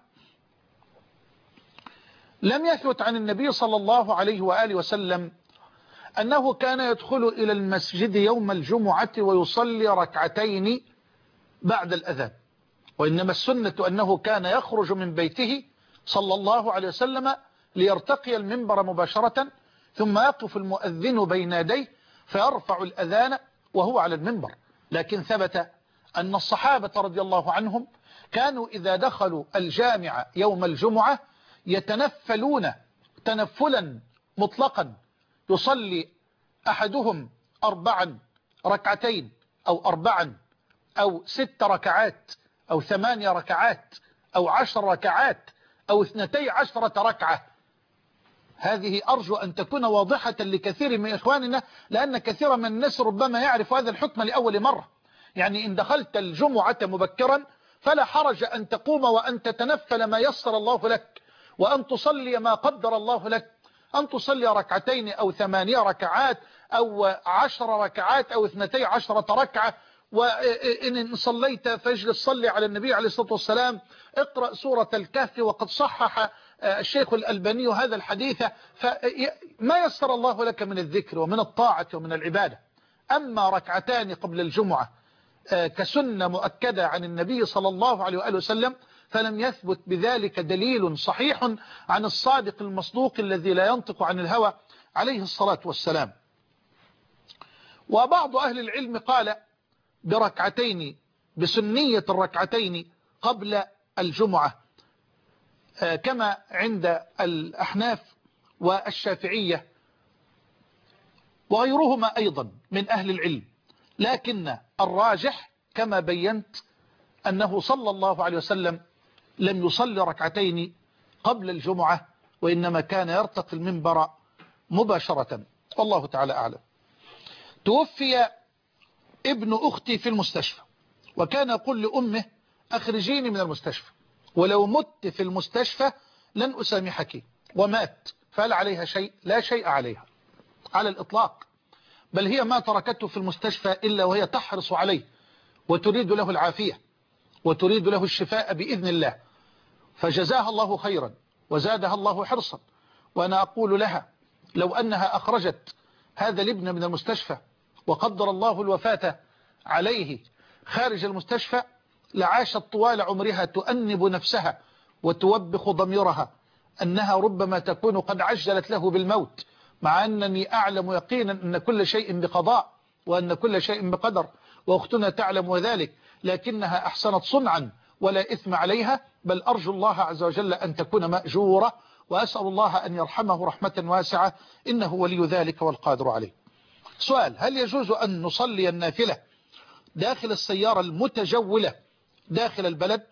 لم يثبت عن النبي صلى الله عليه وآله وسلم أنه كان يدخل إلى المسجد يوم الجمعة ويصلي ركعتين بعد الأذان، وإنما السنة أنه كان يخرج من بيته صلى الله عليه وسلم ليرتقي المنبر مباشرة، ثم يقف المؤذن بين يديه فيرفع الأذان وهو على المنبر. لكن ثبت أن الصحابة رضي الله عنهم كانوا إذا دخلوا الجامع يوم الجمعة يتنفلون تنفلا مطلقا، يصلي أحدهم أربعا ركعتين أو أربعا أو ست ركعات أو ثمانية ركعات أو عشر ركعات أو اثنتي عشرة ركعة. هذه أرجو أن تكون واضحة لكثير من إخواننا، لأن كثير من الناس ربما يعرف هذا الحكم لأول مرة. يعني إن دخلت الجمعة مبكرا فلا حرج أن تقوم وأن تتنفل ما يسر الله لك، وأن تصلي ما قدر الله لك، أن تصلي ركعتين أو ثمانية ركعات أو عشر ركعات أو اثنتي عشرة ركعة. وإن صليت فاجلس صلي على النبي عليه الصلاة والسلام، اقرأ سورة الكهف، وقد صحح الشيخ الألباني هذا الحديث. فما يسر الله لك من الذكر ومن الطاعة ومن العبادة. أما ركعتان قبل الجمعة كسنة مؤكدة عن النبي صلى الله عليه وآله وسلم فلم يثبت بذلك دليل صحيح عن الصادق المصدوق الذي لا ينطق عن الهوى عليه الصلاة والسلام. وبعض أهل العلم قال بركعتين، بسنية الركعتين قبل الجمعة، كما عند الأحناف والشافعية وغيرهما أيضا من أهل العلم. لكن الراجح كما بينت أنه صلى الله عليه وسلم لم يصلي ركعتين قبل الجمعة، وإنما كان يرتقي المنبر مباشرة، والله تعالى أعلم. توفي ابن أختي في المستشفى، وكان يقول لأمه أخرجيني من المستشفى، ولو مت في المستشفى لن أسامحك، ومات. فهل عليها شيء؟ لا شيء عليها على الإطلاق، بل هي ما تركته في المستشفى إلا وهي تحرص عليه وتريد له العافية وتريد له الشفاء بإذن الله، فجزاها الله خيرا وزادها الله حرصا. وأنا أقول لها لو أنها أخرجت هذا الابن من المستشفى وقدر الله الوفاة عليه خارج المستشفى لعاشت طوال عمرها تؤنب نفسها وتوبخ ضميرها أنها ربما تكون قد عجلت له بالموت، مع أنني أعلم يقينا أن كل شيء بقضاء وأن كل شيء بقدر، وأختنا تعلم ذلك، لكنها أحسنت صنعا ولا إثم عليها، بل أرجو الله عز وجل أن تكون مأجورة، وأسأل الله أن يرحمه رحمة واسعة، إنه ولي ذلك والقادر عليه. سؤال: هل يجوز أن نصلي النافلة داخل السيارة المتجولة داخل البلد؟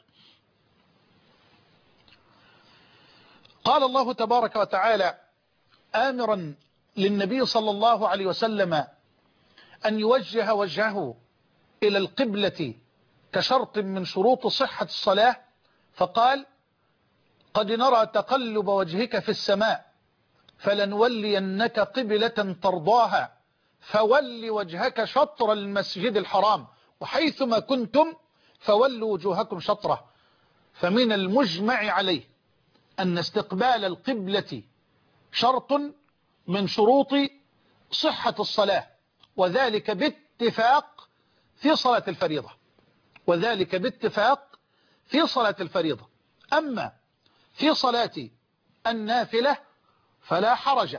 قال الله تبارك وتعالى آمرا للنبي صلى الله عليه وسلم أن يوجه وجهه إلى القبلة كشرط من شروط صحة الصلاة، فقال: قد نرى تقلب وجهك في السماء فلنولينك قبلة ترضاها فول وجهك شطر المسجد الحرام وحيثما كنتم فولوا وجوهكم شطره. فمن المجمع عليه أن استقبال القبلة شرط من شروط صحة الصلاة، وذلك باتفاق في صلاة الفريضة، وذلك باتفاق في صلاة الفريضة. أما في صلاة النافلة فلا حرج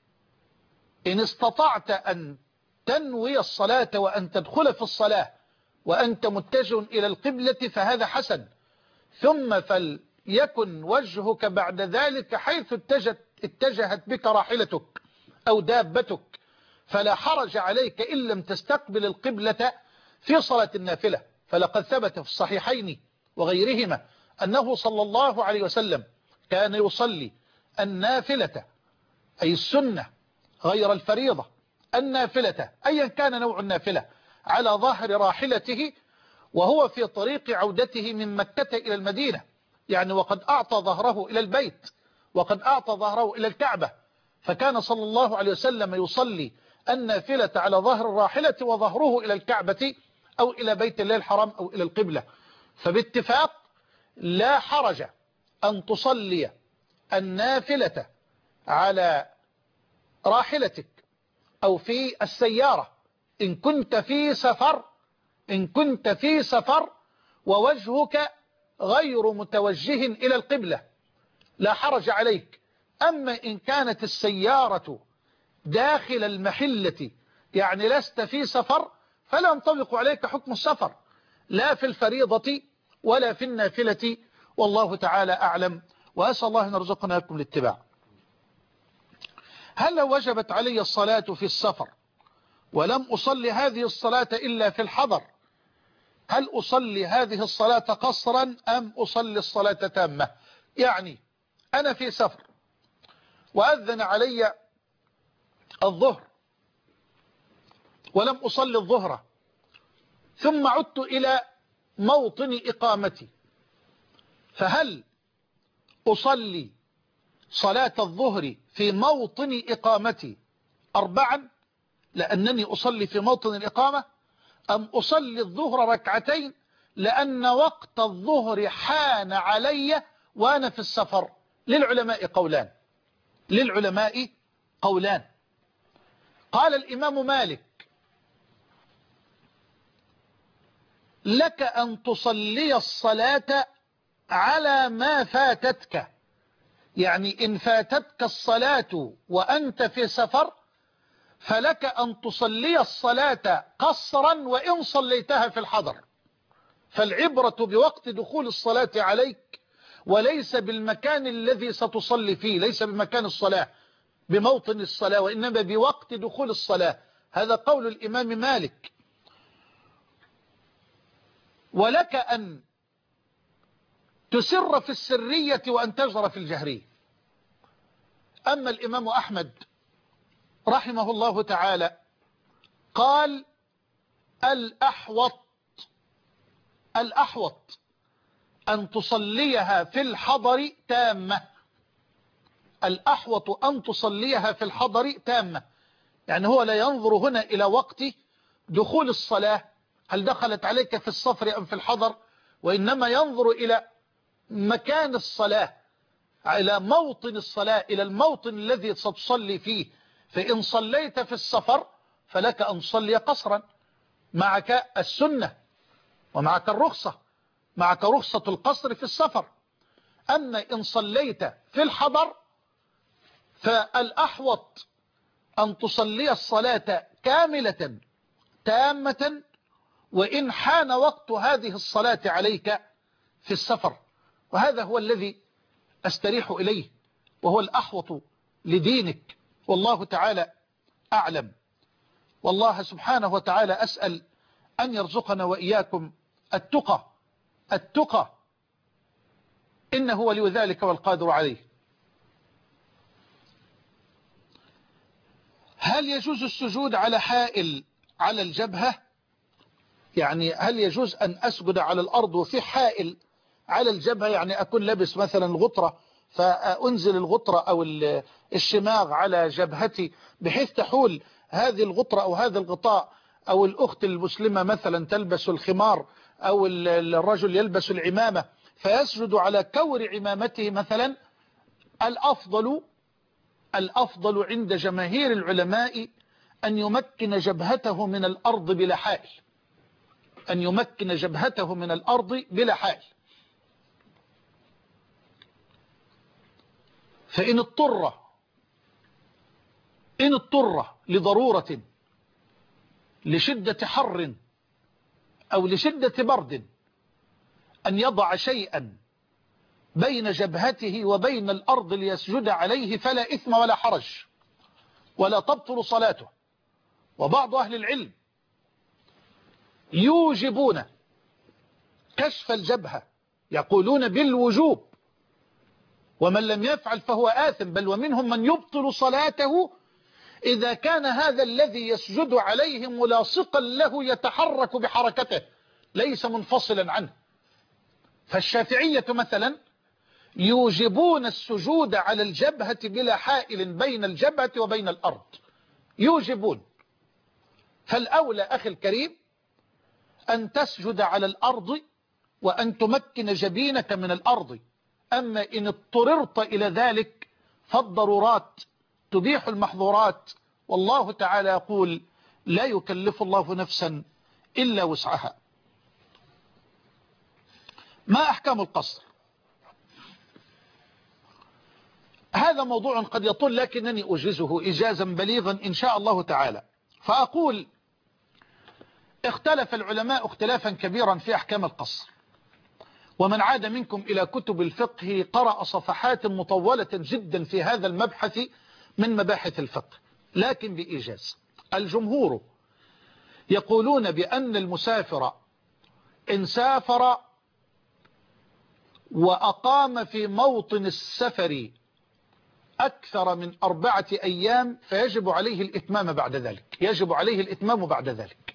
إن استطعت أن تنوي الصلاة وأن تدخل في الصلاة وأنت متجه إلى القبلة فهذا حسن، ثم فليكن وجهك بعد ذلك حيث اتجهت, اتجهت بك راحلتك أو دابتك، فلا حرج عليك إن لم تستقبل القبلة في صلاة النافلة. فلقد ثبت في الصحيحين وغيرهما أنه صلى الله عليه وسلم كان يصلي النافلة أي السنة غير الفريضة، النافلة أيا كان نوع النافلة على ظهر راحلته وهو في طريق عودته من مكة إلى المدينة، يعني وقد أعطى ظهره إلى البيت وقد أعطى ظهره إلى الكعبة، فكان صلى الله عليه وسلم يصلي النافلة على ظهر الراحلة وظهره إلى الكعبة أو إلى بيت الله الحرام أو إلى القبلة. فباتفاق لا حرج أن تصلي النافلة على راحلتك أو في السيارة إن كنت في سفر إن كنت في سفر ووجهك غير متوجه إلى القبلة، لا حرج عليك. أما إن كانت السيارة داخل المحلة يعني لست في سفر فلا ينطبق عليك حكم السفر لا في الفريضة ولا في النافلة، والله تعالى أعلم، وأسأل الله أن يرزقنا لكم الاتباع. هل لو وجبت علي الصلاة في السفر ولم أصلي هذه الصلاة إلا في الحضر، هل أصلي هذه الصلاة قصرا أم أصلي الصلاة تامة؟ يعني أنا في سفر وأذن علي الظهر ولم أصلي الظهر، ثم عدت إلى موطن إقامتي، فهل أصلي صلاة الظهر في موطن إقامتي أربعا لأنني أصلي في موطن الإقامة، أم أصلي الظهر ركعتين لأن وقت الظهر حان علي وأنا في السفر؟ للعلماء قولان للعلماء قولان قال الإمام مالك: لك أن تصلي الصلاة على ما فاتتك، يعني إن فاتتك الصلاة وأنت في سفر فلك أن تصلي الصلاة قصرا وإن صليتها في الحضر، فالعبرة بوقت دخول الصلاة عليك وليس بالمكان الذي ستصلي فيه، ليس بمكان الصلاة بموطن الصلاة، وإنما بوقت دخول الصلاة. هذا قول الإمام مالك. ولك أن تسر في السرية وأن تجهر في الجهرية. أما الإمام أحمد رحمه الله تعالى قال الأحوط الأحوط أن تصليها في الحضر تامة. الأحوط أن تصليها في الحضر تامة، يعني هو لا ينظر هنا إلى وقت دخول الصلاة هل دخلت عليك في السفر أم في الحضر، وإنما ينظر إلى مكان الصلاة، إلى موطن الصلاة، إلى الموطن الذي ستصلي فيه. فإن صليت في السفر فلك أن تصلي قصرا، معك السنة ومعك الرخصة، معك رخصة القصر في السفر. أما إن صليت في الحضر فالأحوط أن تصلي الصلاة كاملة تامة، وإن حان وقت هذه الصلاة عليك في السفر. وهذا هو الذي أستريح إليه، وهو الأحوط لدينك، والله تعالى أعلم. والله سبحانه وتعالى أسأل أن يرزقنا وإياكم التقى التقى إنه ولي ذلك والقادر عليه. هل يجوز السجود على حائل على الجبهة؟ يعني هل يجوز أن أسجد على الأرض وفي حائل على الجبهة؟ يعني أكون لابس مثلا الغطرة فأنزل الغطرة أو الشماغ على جبهتي بحيث تحول هذه الغطرة أو هذا الغطاء، أو الأخت المسلمة مثلا تلبس الخمار أو الرجل يلبس العمامة فيسجد على كور عمامته مثلا. الأفضل الأفضل عند جماهير العلماء أن يمكن جبهته من الأرض بلا حائل، أن يمكن جبهته من الأرض بلا حائل. فإن اضطر إن اضطر لضرورة لشدة حر أو لشدة برد أن يضع شيئا بين جبهته وبين الأرض ليسجد عليه فلا إثم ولا حرج ولا تبطل صلاته. وبعض أهل العلم يوجبون كشف الجبهة، يقولون بالوجوب، ومن لم يفعل فهو آثم، بل ومنهم من يبطل صلاته إذا كان هذا الذي يسجد عليه ملاصقا له يتحرك بحركته ليس منفصلا عنه. فالشافعية مثلا يوجبون السجود على الجبهة بلا حائل بين الجبهة وبين الأرض، يوجبون. فالأولى أخي الكريم أن تسجد على الأرض وأن تمكن جبينك من الأرض. أما إن اضطررت إلى ذلك فالضرورات تبيح المحظورات، والله تعالى يقول لا يكلف الله نفسا إلا وسعها. ما أحكام القصر؟ هذا موضوع قد يطول لكنني أجيزه إجازا بليغا إن شاء الله تعالى. فأقول اختلف العلماء اختلافا كبيرا في أحكام القصر، ومن عاد منكم إلى كتب الفقه قرأ صفحات مطولة جدا في هذا المبحث من مباحث الفقه، لكن بإيجاز. الجمهور يقولون بأن المسافر إن سافر وأقام في موطن السفر أكثر من أربعة أيام فيجب عليه الإتمام بعد ذلك، يجب عليه الإتمام بعد ذلك.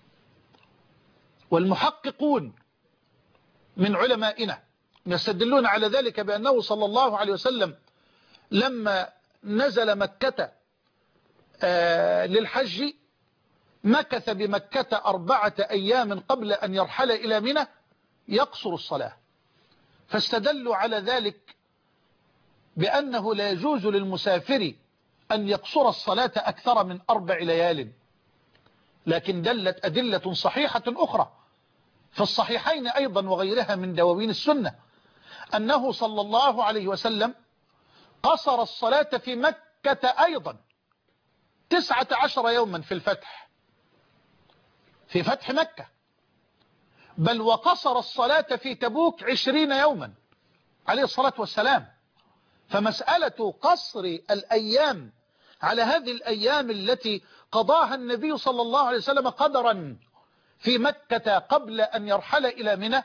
والمحققون من علمائنا يستدلون على ذلك بأنه صلى الله عليه وسلم لما نزل مكة آه للحج مكث بمكة أربعة أيام قبل أن يرحل إلى منى يقصر الصلاة، فاستدلوا على ذلك بأنه لا يجوز للمسافر أن يقصر الصلاة أكثر من أربع ليال. لكن دلت أدلة صحيحة أخرى في الصحيحين أيضا وغيرها من دواوين السنة أنه صلى الله عليه وسلم قصر الصلاة في مكة أيضا تسعة عشر يوما في الفتح في فتح مكة، بل وقصر الصلاة في تبوك عشرين يوما عليه الصلاة والسلام. فمسألة قصر الأيام على هذه الأيام التي قضاها النبي صلى الله عليه وسلم قدرا في مكة قبل أن يرحل إلى منى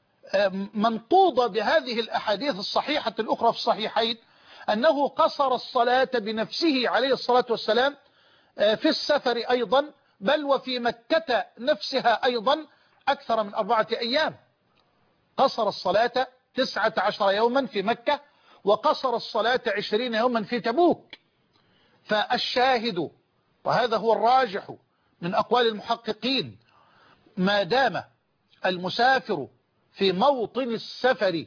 منقوضة بهذه الأحاديث الصحيحة الأخرى في الصحيحين أنه قصر الصلاة بنفسه عليه الصلاة والسلام في السفر أيضا، بل وفي مكة نفسها أيضا أكثر من أربعة أيام. قصر الصلاة تسعة عشر يوما في مكة، وقصر الصلاة عشرين يوما في تبوك. فالشاهد، وهذا هو الراجح من أقوال المحققين، ما دام المسافر في موطن السفر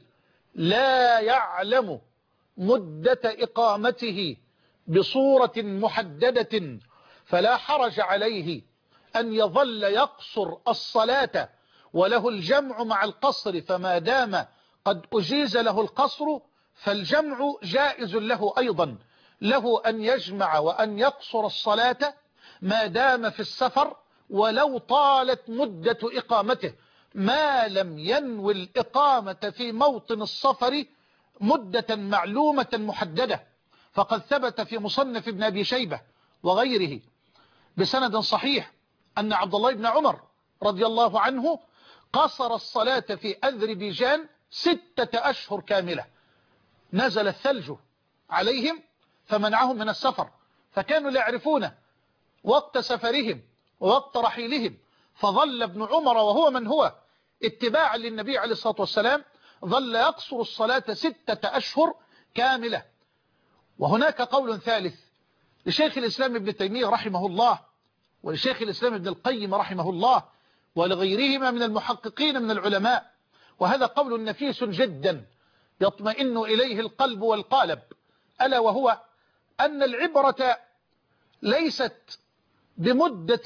لا يعلم مدة إقامته بصورة محددة فلا حرج عليه أن يظل يقصر الصلاة وله الجمع مع القصر، فما دام قد أجيز له القصر فالجمع جائز له أيضا، له أن يجمع وأن يقصر الصلاة ما دام في السفر ولو طالت مدة إقامته، ما لم ينوي الإقامة في موطن السفر مدة معلومة محددة. فقد ثبت في مصنف ابن أبي شيبة وغيره بسند صحيح أن عبد الله بن عمر رضي الله عنه قصر الصلاة في أذربيجان ستة أشهر كاملة. نزل الثلج عليهم فمنعهم من السفر، فكانوا لا يعرفون وقت سفرهم ووقت رحيلهم، فظل ابن عمر وهو من هو اتباعا للنبي عليه الصلاة والسلام ظل يقصر الصلاة ستة أشهر كاملة. وهناك قول ثالث لشيخ الإسلام ابن تيمية رحمه الله ولشيخ الإسلام ابن القيم رحمه الله ولغيرهما من المحققين من العلماء، وهذا قول نفيس جدا يطمئن إليه القلب والقالب، ألا وهو أن العبرة ليست بمدة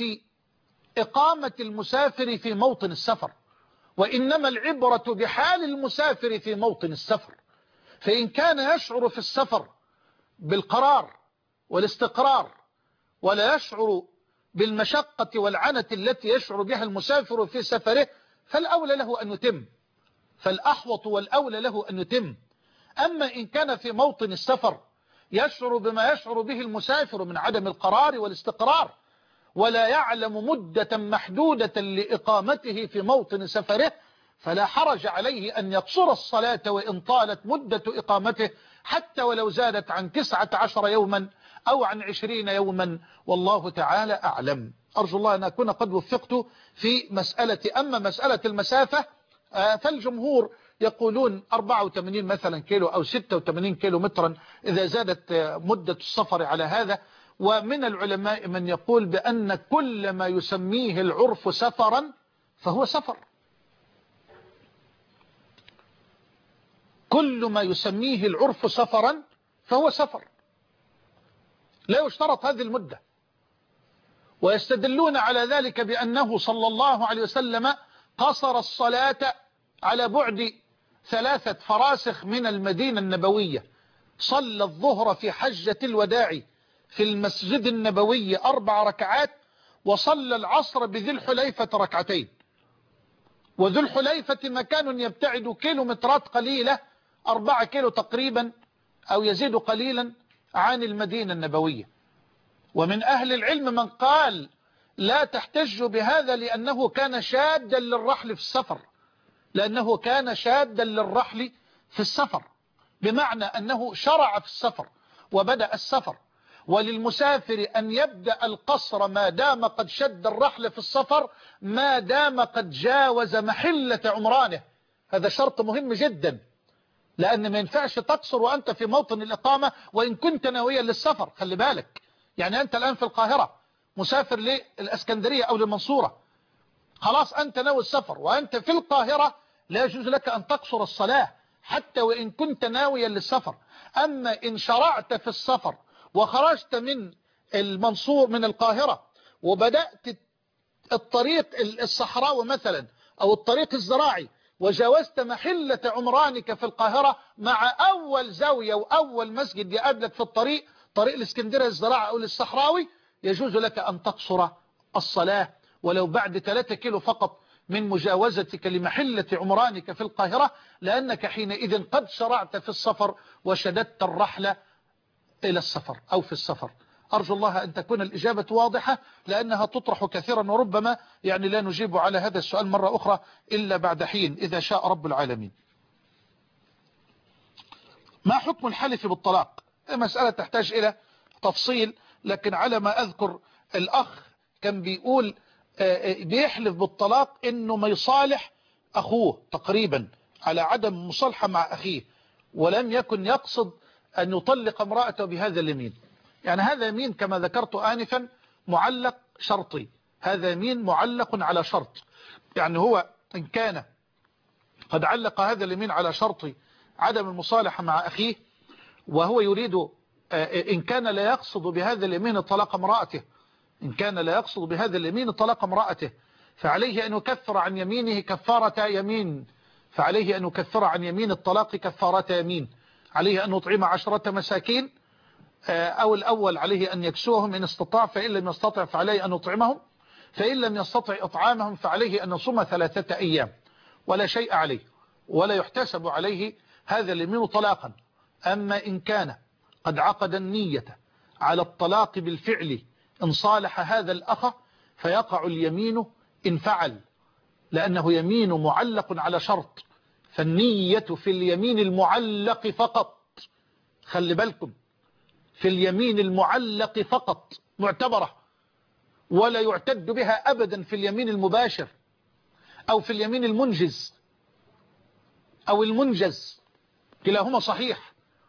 إقامة المسافر في موطن السفر، وإنما العبرة بحال المسافر في موطن السفر. فإن كان يشعر في السفر بالقرار والاستقرار ولا يشعر بالمشقة والعنة التي يشعر بها المسافر في سفره فالأولى له أن يتم، فالأحوط والأولى له أن يتم. أما إن كان في موطن السفر يشعر بما يشعر به المسافر من عدم القرار والاستقرار ولا يعلم مدة محدودة لإقامته في موطن سفره فلا حرج عليه أن يقصر الصلاة وإن طالت مدة إقامته حتى ولو زادت عن تسعة عشر يوما أو عن عشرين يوما، والله تعالى أعلم. أرجو الله أن أكون قد وفقت في مسألة. أما مسألة المسافة فالجمهور يقولون أربعة وثمانين مثلا كيلو أو ستة وثمانين كيلو مترا إذا زادت مدة السفر على هذا. ومن العلماء من يقول بأن كل ما يسميه العرف سفرا فهو سفر، كل ما يسميه العرف سفرا فهو سفر، لا يشترط هذه المدة. ويستدلون على ذلك بأنه صلى الله عليه وسلم قصر الصلاة على بعد ثلاثة فراسخ من المدينة النبوية، صلى الظهر في حجة الوداع في المسجد النبوي أربع ركعات، وصلى العصر بذي الحليفة ركعتين. وذو الحليفة مكان يبتعد كيلومترات قليلة، أربعة كيلو تقريبا أو يزيد قليلا عن المدينة النبوية. ومن أهل العلم من قال لا تحتج بهذا لأنه كان شادا للرحل في السفر، لأنه كان شادا للرحل في السفر، بمعنى أنه شرع في السفر وبدأ السفر. وللمسافر أن يبدأ القصر ما دام قد شد الرحل في السفر، ما دام قد جاوز محلة عمرانه. هذا شرط مهم جدا، لأن ما ينفعش تقصر وأنت في موطن الإقامة وإن كنت ناويا للسفر. خلي بالك، يعني أنت الآن في القاهرة مسافر للأسكندرية أو للمنصورة، خلاص أنت ناوي السفر وأنت في القاهرة، لا يجوز لك أن تقصر الصلاة حتى وإن كنت ناويا للسفر. أما إن شرعت في السفر وخرجت من المنصور من القاهرة وبدأت الطريق الصحراوي مثلا أو الطريق الزراعي وجاوزت محلة عمرانك في القاهرة، مع أول زاوية وأول مسجد يقابلك في الطريق، طريق الاسكندرية الزراعي أو الصحراوي، يجوز لك أن تقصر الصلاة ولو بعد ثلاثة كيلو فقط من مجاوزتك لمحلة عمرانك في القاهرة، لأنك حينئذ قد شرعت في السفر وشددت الرحلة إلى السفر أو في السفر. أرجو الله أن تكون الإجابة واضحة لأنها تطرح كثيرا وربما يعني لا نجيب على هذا السؤال مرة أخرى إلا بعد حين إذا شاء رب العالمين. ما حكم الحلف بالطلاق؟ مسألة تحتاج إلى تفصيل، لكن على ما أذكر الأخ كان بيقول بيحلف بالطلاق إنه ما يصالح أخوه تقريبا على عدم مصالحة مع أخيه، ولم يكن يقصد أن يطلق امرأته بهذا اليمين. يعني هذا يمين كما ذكرت آنفا معلق شرطي، هذا يمين معلق على شرط. يعني هو إن كان قد علق هذا اليمين على شرط عدم المصالحة مع أخيه، وهو يريد إن كان لا يقصد بهذا اليمين طلاق امرأته إن كان لا يقصد بهذا اليمين طلاق امرأته فعليه أن يكفر عن يمينه كفارة يمين فعليه أن يكفر عن يمين الطلاق كفارة يمين. عليه أن يطعم عشرة مساكين، أو الأول عليه أن يكسوهم إن استطاع، فإن لم يستطع فعليه أن يطعمهم، فإن لم يستطع إطعامهم فعليه أن يصوم ثلاثة أيام، ولا شيء عليه ولا يحتسب عليه هذا اليمين طلاقا. أما إن كان قد عقد النية على الطلاق بالفعل إن صالح هذا الأخ فيقع اليمين إن فعل، لأنه يمين معلق على شرط، فالنية في اليمين المعلق فقط، خلي بالكم، في اليمين المعلق فقط معتبرة، ولا يعتد بها أبدا في اليمين المباشر أو في اليمين المنجز أو المنجز، كلاهما صحيح.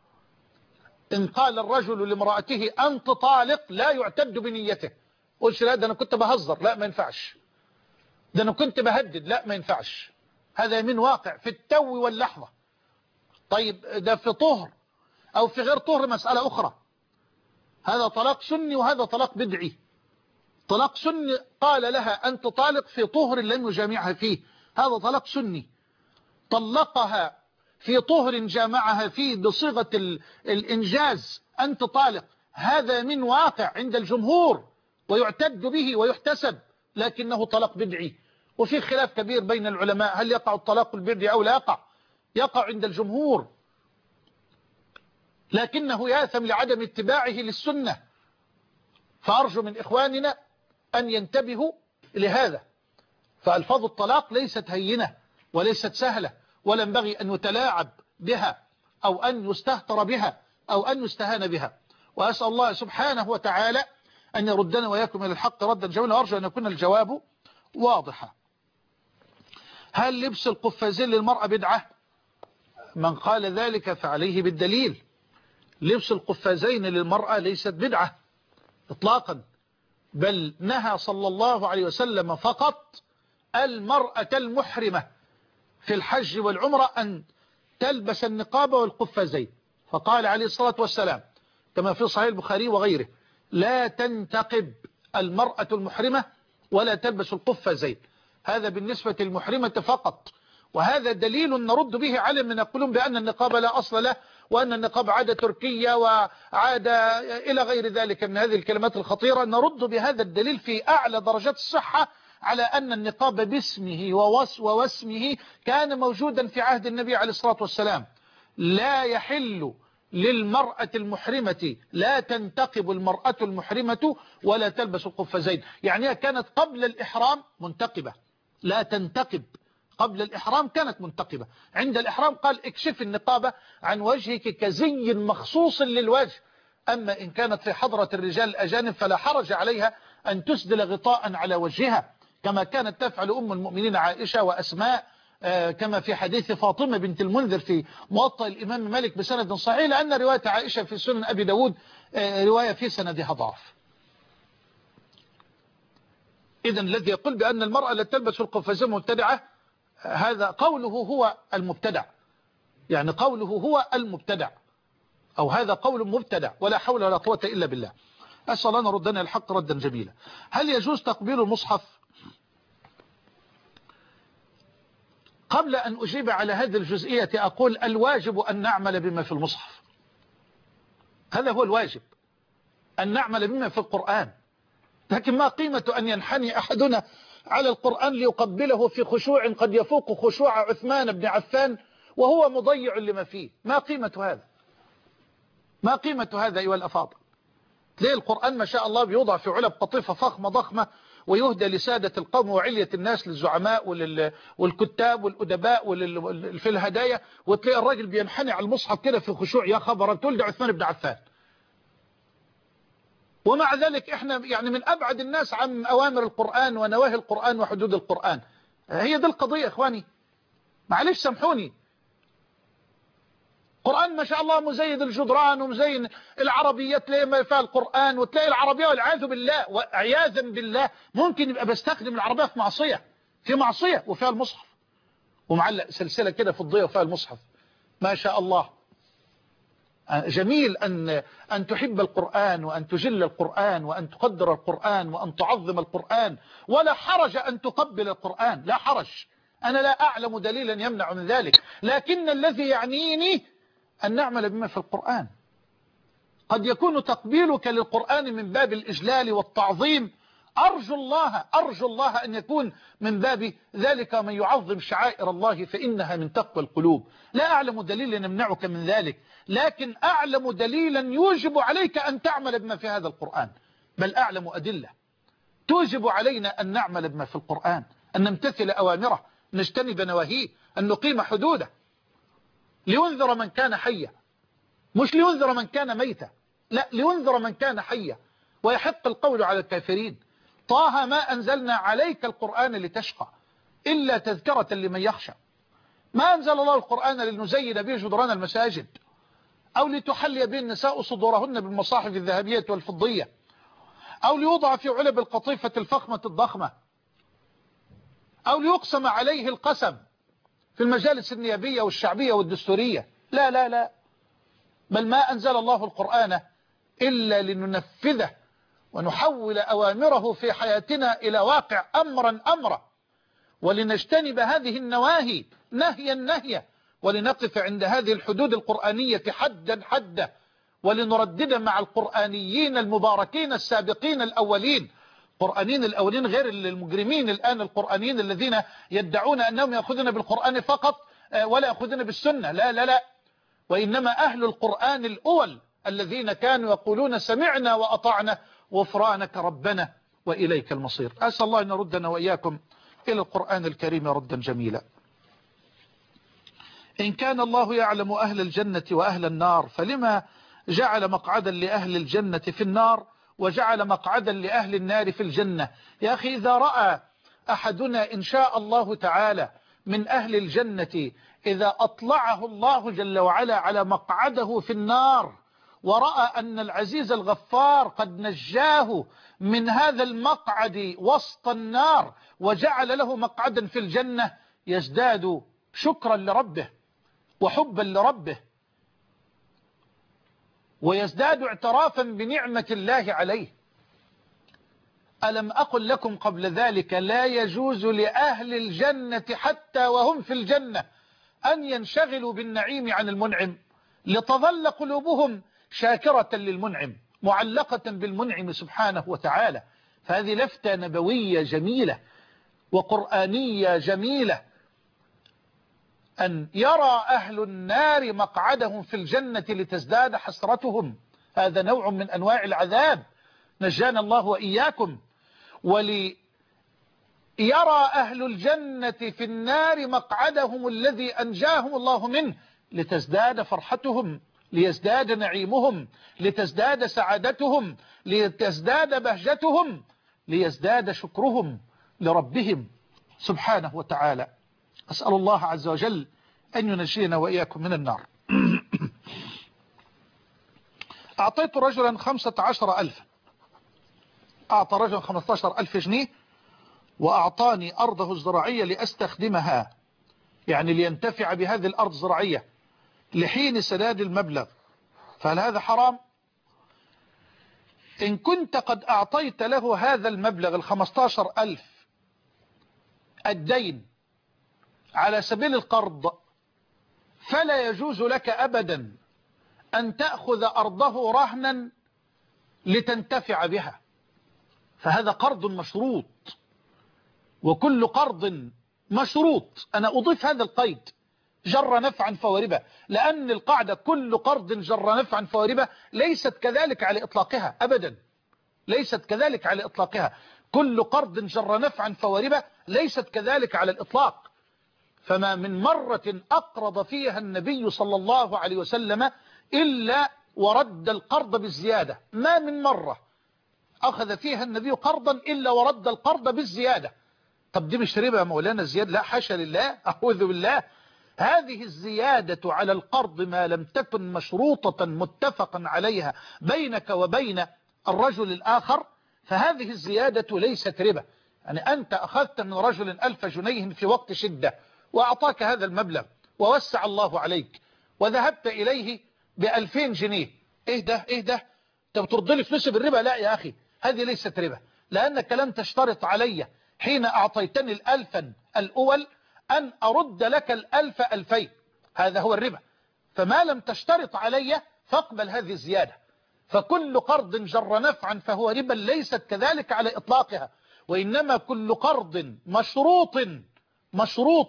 إن قال الرجل لامرأته أنت طالق لا يعتد بنيته. قلت لا ده أنا كنت بهزر، لا ما ينفعش، ده أنا كنت بهدد، لا ما ينفعش، هذا يمين واقع في التو واللحظة. طيب ده في طهر أو في غير طهر مسألة أخرى، هذا طلاق سني وهذا طلاق بدعي. طلاق سني قال لها أنت طالق في طهر لم يجامعها فيه، هذا طلاق سني. طلقها في طهر جامعها فيه بصيغة الإنجاز أنت طالق، هذا من واقع عند الجمهور ويعتد به ويحتسب، لكنه طلاق بدعي. وفي خلاف كبير بين العلماء هل يقع الطلاق البدعي أو لا يقع. يقع عند الجمهور، لكنه ياثم لعدم اتباعه للسنة. فأرجو من إخواننا أن ينتبهوا لهذا. فألفاظ الطلاق ليست هينة وليست سهلة، ولا ينبغي أن يتلاعب بها أو أن يستهتر بها أو أن يستهان بها. وأسأل الله سبحانه وتعالى أن يردنا وإياكم إلى الحق ردا جميلا، وأرجو أن يكون الجواب واضحا. هل لبس القفازين للمرأة بدعة؟ من قال ذلك فعليه بالدليل. لبس القفازين للمرأة ليست بدعة إطلاقا، بل نهى صلى الله عليه وسلم فقط المرأة المحرمة في الحج والعمرة أن تلبس النقاب والقفازين، فقال عليه الصلاة والسلام كما في صحيح البخاري وغيره لا تنتقب المرأة المحرمة ولا تلبس القفازين. هذا بالنسبة للمحرمة فقط، وهذا دليل نرد به على من يقولون بأن النقاب لا أصل له، وأن النقاب عادة تركية وعادة إلى غير ذلك من هذه الكلمات الخطيرة. نرد بهذا الدليل في أعلى درجات الصحة على أن النقاب باسمه ووسمه كان موجودا في عهد النبي عليه الصلاة والسلام. لا يحل للمرأة المحرمة، لا تنتقب المرأة المحرمة ولا تلبس القفازين. يعني هي كانت قبل الإحرام منتقبة، لا تنتقب. قبل الإحرام كانت منتقبة، عند الإحرام قال اكشف النقابة عن وجهك كزي مخصوص للوجه. أما إن كانت في حضرة الرجال الأجانب فلا حرج عليها أن تسدل غطاء على وجهها، كما كانت تفعل أم المؤمنين عائشة وأسماء، كما في حديث فاطمة بنت المنذر في موطأ الإمام مالك بسند صحيح، لأن رواية عائشة في سنن أبي داود رواية في سندها ضعف. إذن الذي يقول بأن المرأة لا تلبس القفازين مبتدعة، هذا قوله هو المبتدع، يعني قوله هو المبتدع، أو هذا قول مبتدع، ولا حول ولا قوة إلا بالله. أسأل الله ردنا الحق ردا جميلا. هل يجوز تقبيل المصحف؟ قبل أن أجيب على هذه الجزئية أقول الواجب أن نعمل بما في المصحف، هذا هو الواجب، أن نعمل بما في القرآن. لكن ما قيمة أن ينحني أحدنا على القرآن ليقبله في خشوع قد يفوق خشوع عثمان بن عفان وهو مضيع لما فيه؟ ما قيمة هذا؟ ما قيمة هذا أيها الأفاضل؟ تلاقي القرآن ما شاء الله بيوضع في علب قطيفة فخمة ضخمة ويهدى لسادة القوم وعلية الناس للزعماء ولل... والكتاب والأدباء ولل... في الهدايا، وتلاقي الراجل بينحني على المصحف كده في خشوع، يا خبر تولد عثمان بن عفان. ومع ذلك احنا يعني من أبعد الناس عن أوامر القرآن ونواهي القرآن وحدود القرآن. هي دي القضية إخواني، معلش سامحوني. القرآن ما شاء الله مزيد الجدران ومزين العربيات، تلاقي ما فيها القرآن، وتلاقي العربية والعياذ بالله وعياذا بالله ممكن يبقى بستخدم العربية في معصية في معصية وفيها المصحف، ومعلق سلسلة كده في الضية وفيها المصحف. ما شاء الله. جميل أن أن تحب القرآن وأن تجل القرآن وأن تقدر القرآن وأن تعظم القرآن، ولا حرج أن تقبل القرآن، لا حرج. أنا لا أعلم دليلا يمنع من ذلك، لكن الذي يعنيني أن نعمل بما في القرآن. قد يكون تقبيلك للقرآن من باب الإجلال والتعظيم، أرجو الله أرجو الله أن يكون من باب ذلك من يعظم شعائر الله فإنها من تقوى القلوب. لا أعلم دليلا يمنعك من ذلك، لكن أعلم دليلا يوجب عليك أن تعمل بما في هذا القرآن، بل أعلم أدلة توجب علينا أن نعمل بما في القرآن، أن نمتثل أوامره، نجتنب نواهيه، أن نقيم حدوده، لينذر من كان حيا، مش لينذر من كان ميتا، لا لينذر من كان حيا ويحق القول على الكافرين. طه ما أنزلنا عليك القرآن لتشقى إلا تذكرة لمن يخشى. ما أنزل الله القرآن لنزين به جدران المساجد أو لتحلي به النساء صدورهن بالمصاحف الذهبية والفضية أو ليوضع في علب القطيفة الفخمة الضخمة أو ليقسم عليه القسم في المجالس النيابية والشعبية والدستورية. لا لا لا، بل ما أنزل الله القرآن إلا لننفذه ونحول أوامره في حياتنا إلى واقع أمرا أمرا، ولنجتنب هذه النواهي نهيا نهيا، ولنقف عند هذه الحدود القرآنية حدا حدا، ولنردد مع القرآنيين المباركين السابقين الأولين. القرآنيين الأولين غير المجرمين الآن القرآنيين الذين يدعون أنهم يأخذون بالقرآن فقط ولا يأخذون بالسنة. لا لا لا، وإنما أهل القرآن الأول الذين كانوا يقولون سمعنا وأطعنا غفرانك ربنا وإليك المصير. أسأل الله أن يردنا وإياكم إلى القرآن الكريم ردا جميلا. إن كان الله يعلم أهل الجنة وأهل النار فلما جعل مقعدا لأهل الجنة في النار وجعل مقعدا لأهل النار في الجنة؟ يا أخي إذا رأى أحدنا إن شاء الله تعالى من أهل الجنة، إذا أطلعه الله جل وعلا على مقعده في النار ورأى أن العزيز الغفار قد نجاه من هذا المقعد وسط النار وجعل له مقعدا في الجنة، يزداد شكرا لربه وحبا لربه، ويزداد اعترافا بنعمة الله عليه. ألم أقل لكم قبل ذلك لا يجوز لأهل الجنة حتى وهم في الجنة أن ينشغلوا بالنعيم عن المنعم، لتظل قلوبهم شاكرة للمنعم معلقة بالمنعم سبحانه وتعالى. فهذه لفتة نبوية جميلة وقرآنية جميلة، أن يرى أهل النار مقعدهم في الجنة لتزداد حسرتهم. هذا نوع من أنواع العذاب، نجانا الله وإياكم. وليرى أهل الجنة في النار مقعدهم الذي أنجاهم الله منه لتزداد فرحتهم، ليزداد نعيمهم، لتزداد سعادتهم، لتزداد بهجتهم، ليزداد شكرهم لربهم سبحانه وتعالى. أسأل الله عز وجل أن ينجينا وإياكم من النار. أعطيت رجلا خمسة عشر ألف، أعطى رجلا خمسة عشر ألف جنيه وأعطاني أرضه الزراعية لأستخدمها، يعني لينتفع بهذه الأرض الزراعية لحين سداد المبلغ، فهل هذا حرام؟ إن كنت قد أعطيت له هذا المبلغ الخمسة عشر ألف الدين على سبيل القرض، فلا يجوز لك أبدا أن تأخذ أرضه رهنا لتنتفع بها، فهذا قرض مشروط، وكل قرض مشروط، أنا أضيف هذا القيد، جر نفعا فهو ربا، لأن القاعدة كل قرض جر نفعا فهو ربا ليست كذلك على إطلاقها أبدا، ليست كذلك على إطلاقها. كل قرض جر نفعا فهو ربا ليست كذلك على الإطلاق. فما من مرة أقرض فيها النبي صلى الله عليه وسلم إلا ورد القرض بالزيادة، ما من مرة أخذ فيها النبي قرضا إلا ورد القرض بالزيادة. طب دي مش ربا يا مولانا الزيادة؟ لا حاشا لله، أعوذ بالله. هذه الزيادة على القرض ما لم تكن مشروطة متفقا عليها بينك وبين الرجل الآخر فهذه الزيادة ليست ربا. يعني أنت أخذت من رجل ألف جنيه في وقت شدة وأعطاك هذا المبلغ ووسع الله عليك وذهبت إليه بألفين جنيه، إيه ده إيه ده أنت بترد لي فلوسي بالربا؟ لا يا أخي، هذه ليست ربا، لأنك لم تشترط علي حين أعطيتني الألفا الأول أن أرد لك الألف ألفين، هذا هو الربا. فما لم تشترط علي فاقبل هذه الزيادة. فكل قرض جر نفعا فهو ربا ليست كذلك على إطلاقها، وإنما كل قرض مشروط مشروط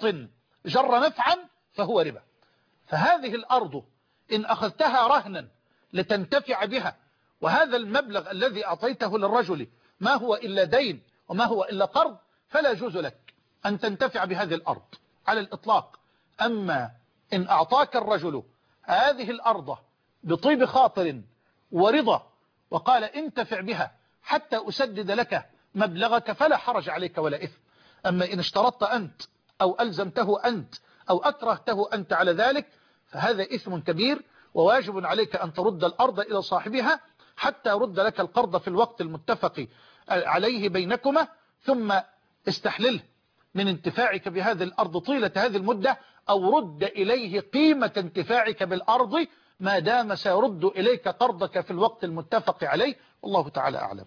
جر نفعا فهو ربا. فهذه الأرض إن أخذتها رهنا لتنتفع بها، وهذا المبلغ الذي أعطيته للرجل ما هو إلا دين وما هو إلا قرض، فلا يجوز لك أن تنتفع بهذه الأرض على الإطلاق. أما إن أعطاك الرجل هذه الأرض بطيب خاطر ورضا وقال انتفع بها حتى أسدد لك مبلغك فلا حرج عليك ولا إثم. أما إن اشترطت أنت أو ألزمته أنت أو أكرهته أنت على ذلك فهذا إثم كبير، وواجب عليك أن ترد الأرض إلى صاحبها حتى يرد لك القرض في الوقت المتفق عليه بينكما، ثم استحلله من انتفاعك بهذه الأرض طيلة هذه المدة، أو رد إليه قيمة انتفاعك بالأرض ما دام سيرد إليك قرضك في الوقت المتفق عليه، والله تعالى أعلم.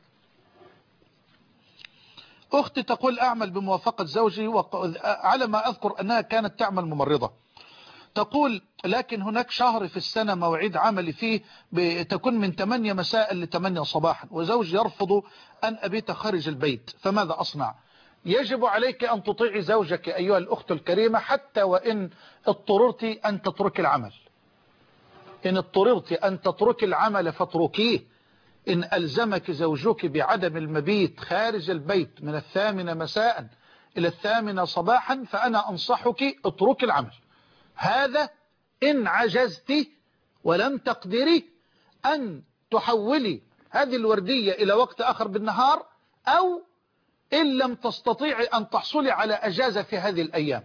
أختي تقول أعمل بموافقة زوجي على ما أذكر أنها كانت تعمل ممرضة. تقول لكن هناك شهر في السنة مواعيد عملي فيه تكون من ثمانية مساء ل ثمانية صباحا، وزوجي يرفض أن أبيت خارج البيت، فماذا أصنع؟ يجب عليك أن تطيعي زوجك أيها الأخت الكريمة حتى وإن اضطررت أن تترك العمل. إن اضطررت أن تترك العمل فاتركيه. إن ألزمك زوجك بعدم المبيت خارج البيت من الثامنة مساء إلى الثامنة صباحا فأنا أنصحك اترك العمل. هذا إن عجزت ولم تقدري أن تحولي هذه الوردية إلى وقت آخر بالنهار، أو إن لم تستطيعي أن تحصلي على أجازة في هذه الأيام.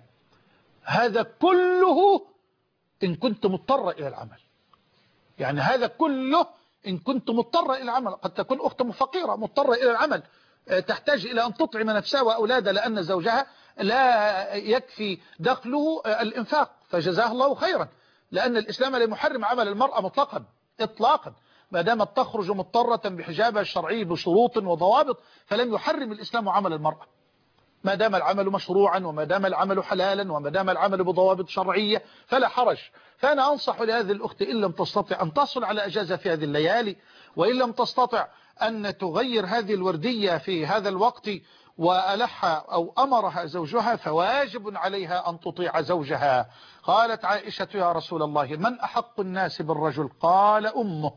هذا كله إن كنت مضطرة إلى العمل، يعني هذا كله إن كنت مضطرة إلى العمل. قد تكون أخت فقيرة مضطرة إلى العمل، تحتاج إلى أن تطعم نفسها وأولادها لأن زوجها لا يكفي دخله الإنفاق، فجزاه الله خيرا، لأن الإسلام لا يحرم عمل المرأة مطلقا إطلاقا، ما دامت تخرج مضطرة بحجابها الشرعي بشروط وضوابط فلم يحرم الإسلام عمل المرأة، ما دام العمل مشروعا وما دام العمل حلالا وما دام العمل بضوابط شرعية فلا حرج. فأنا أنصح لهذه الأخت إن لم تستطع أن تصل على أجازة في هذه الليالي، وإن لم تستطع أن تغير هذه الوردية في هذا الوقت وألحها أو أمرها زوجها، فواجب عليها أن تطيع زوجها. قالت عائشة يا رسول الله من أحق الناس بالرجل؟ قال أمه.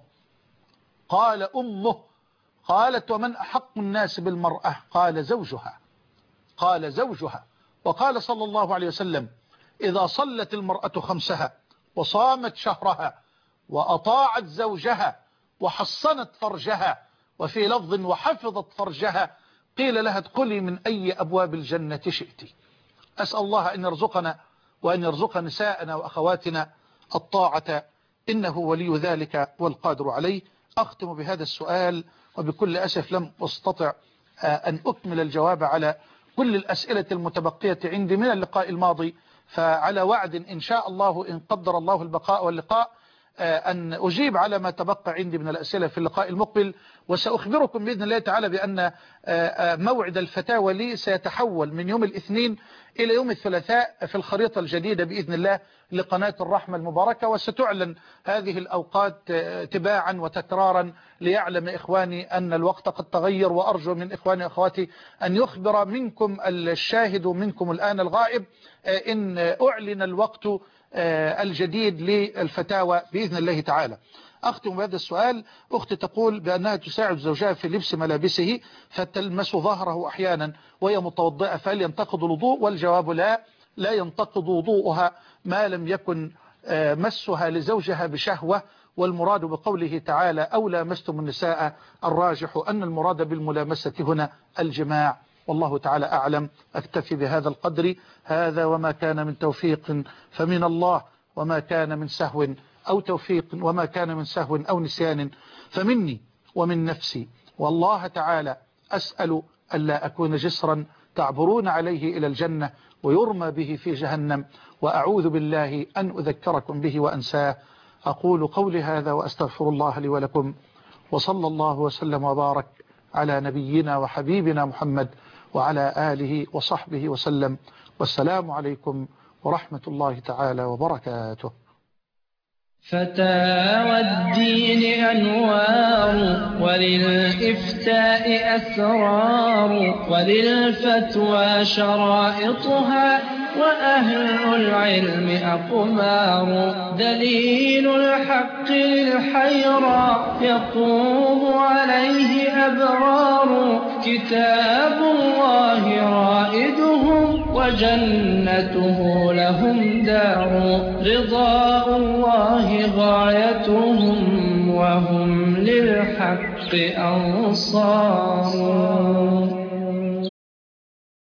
قال أمه. قالت ومن أحق الناس بالمرأة؟ قال زوجها. قال زوجها. وقال صلى الله عليه وسلم إذا صلت المرأة خمسها وصامت شهرها وأطاعت زوجها وحصنت فرجها، وفي لفظ وحفظت فرجها، قيل لها ادخلي من أي أبواب الجنة شئت. أسأل الله أن يرزقنا وأن يرزق نساءنا وأخواتنا الطاعة، إنه ولي ذلك والقادر عليه. أختم بهذا السؤال، وبكل أسف لم أستطع أن أكمل الجواب على كل الأسئلة المتبقية عندي من اللقاء الماضي، فعلى وعد إن شاء الله إن قدر الله البقاء واللقاء أن أجيب على ما تبقى عندي من الأسئلة في اللقاء المقبل، وسأخبركم بإذن الله تعالى بأن موعد الفتاوى لي سيتحول من يوم الاثنين إلى يوم الثلاثاء في الخريطة الجديدة بإذن الله لقناة الرحمة المباركة، وستعلن هذه الأوقات تباعا وتكرارا ليعلم إخواني أن الوقت قد تغير. وأرجو من إخواني وأخواتي أن يخبر منكم الشاهد منكم الآن الغائب إن أعلن الوقت الجديد للفتاوى بإذن الله تعالى. أختم بهذا السؤال. أختي تقول بأنها تساعد زوجها في لبس ملابسه فتلمس ظهره أحيانا وهي متوضئة، فهل ينتقض الوضوء؟ والجواب لا، لا ينتقض وضوءها ما لم يكن مسها لزوجها بشهوة. والمراد بقوله تعالى أو لامستم النساء الراجح أن المراد بالملامسة هنا الجماع، والله تعالى أعلم. أكتفي بهذا القدر هذا، وما كان من توفيق فمن الله، وما كان من سهو أو توفيق وما كان من سهو أو نسيان فمني ومن نفسي، والله تعالى أسأل ألا أكون جسرا تعبرون عليه إلى الجنة ويرمى به في جهنم، وأعوذ بالله أن أذكركم به وأنساه. أقول قولي هذا وأستغفر الله لي ولكم، وصلى الله وسلم وبارك على نبينا وحبيبنا محمد وعلى آله وصحبه وسلم، والسلام عليكم ورحمة الله تعالى وبركاته. فتاوى الدين أنوار، وللإفتاء أسرار، وللفتوى شرائطها، وأهل العلم أقمار. دليل الحق للحيرى يقوم عليه أبرار، كتاب الله رائدهم وجنته لهم دار. رضاء الله غايتهم وهم للحق أنصار.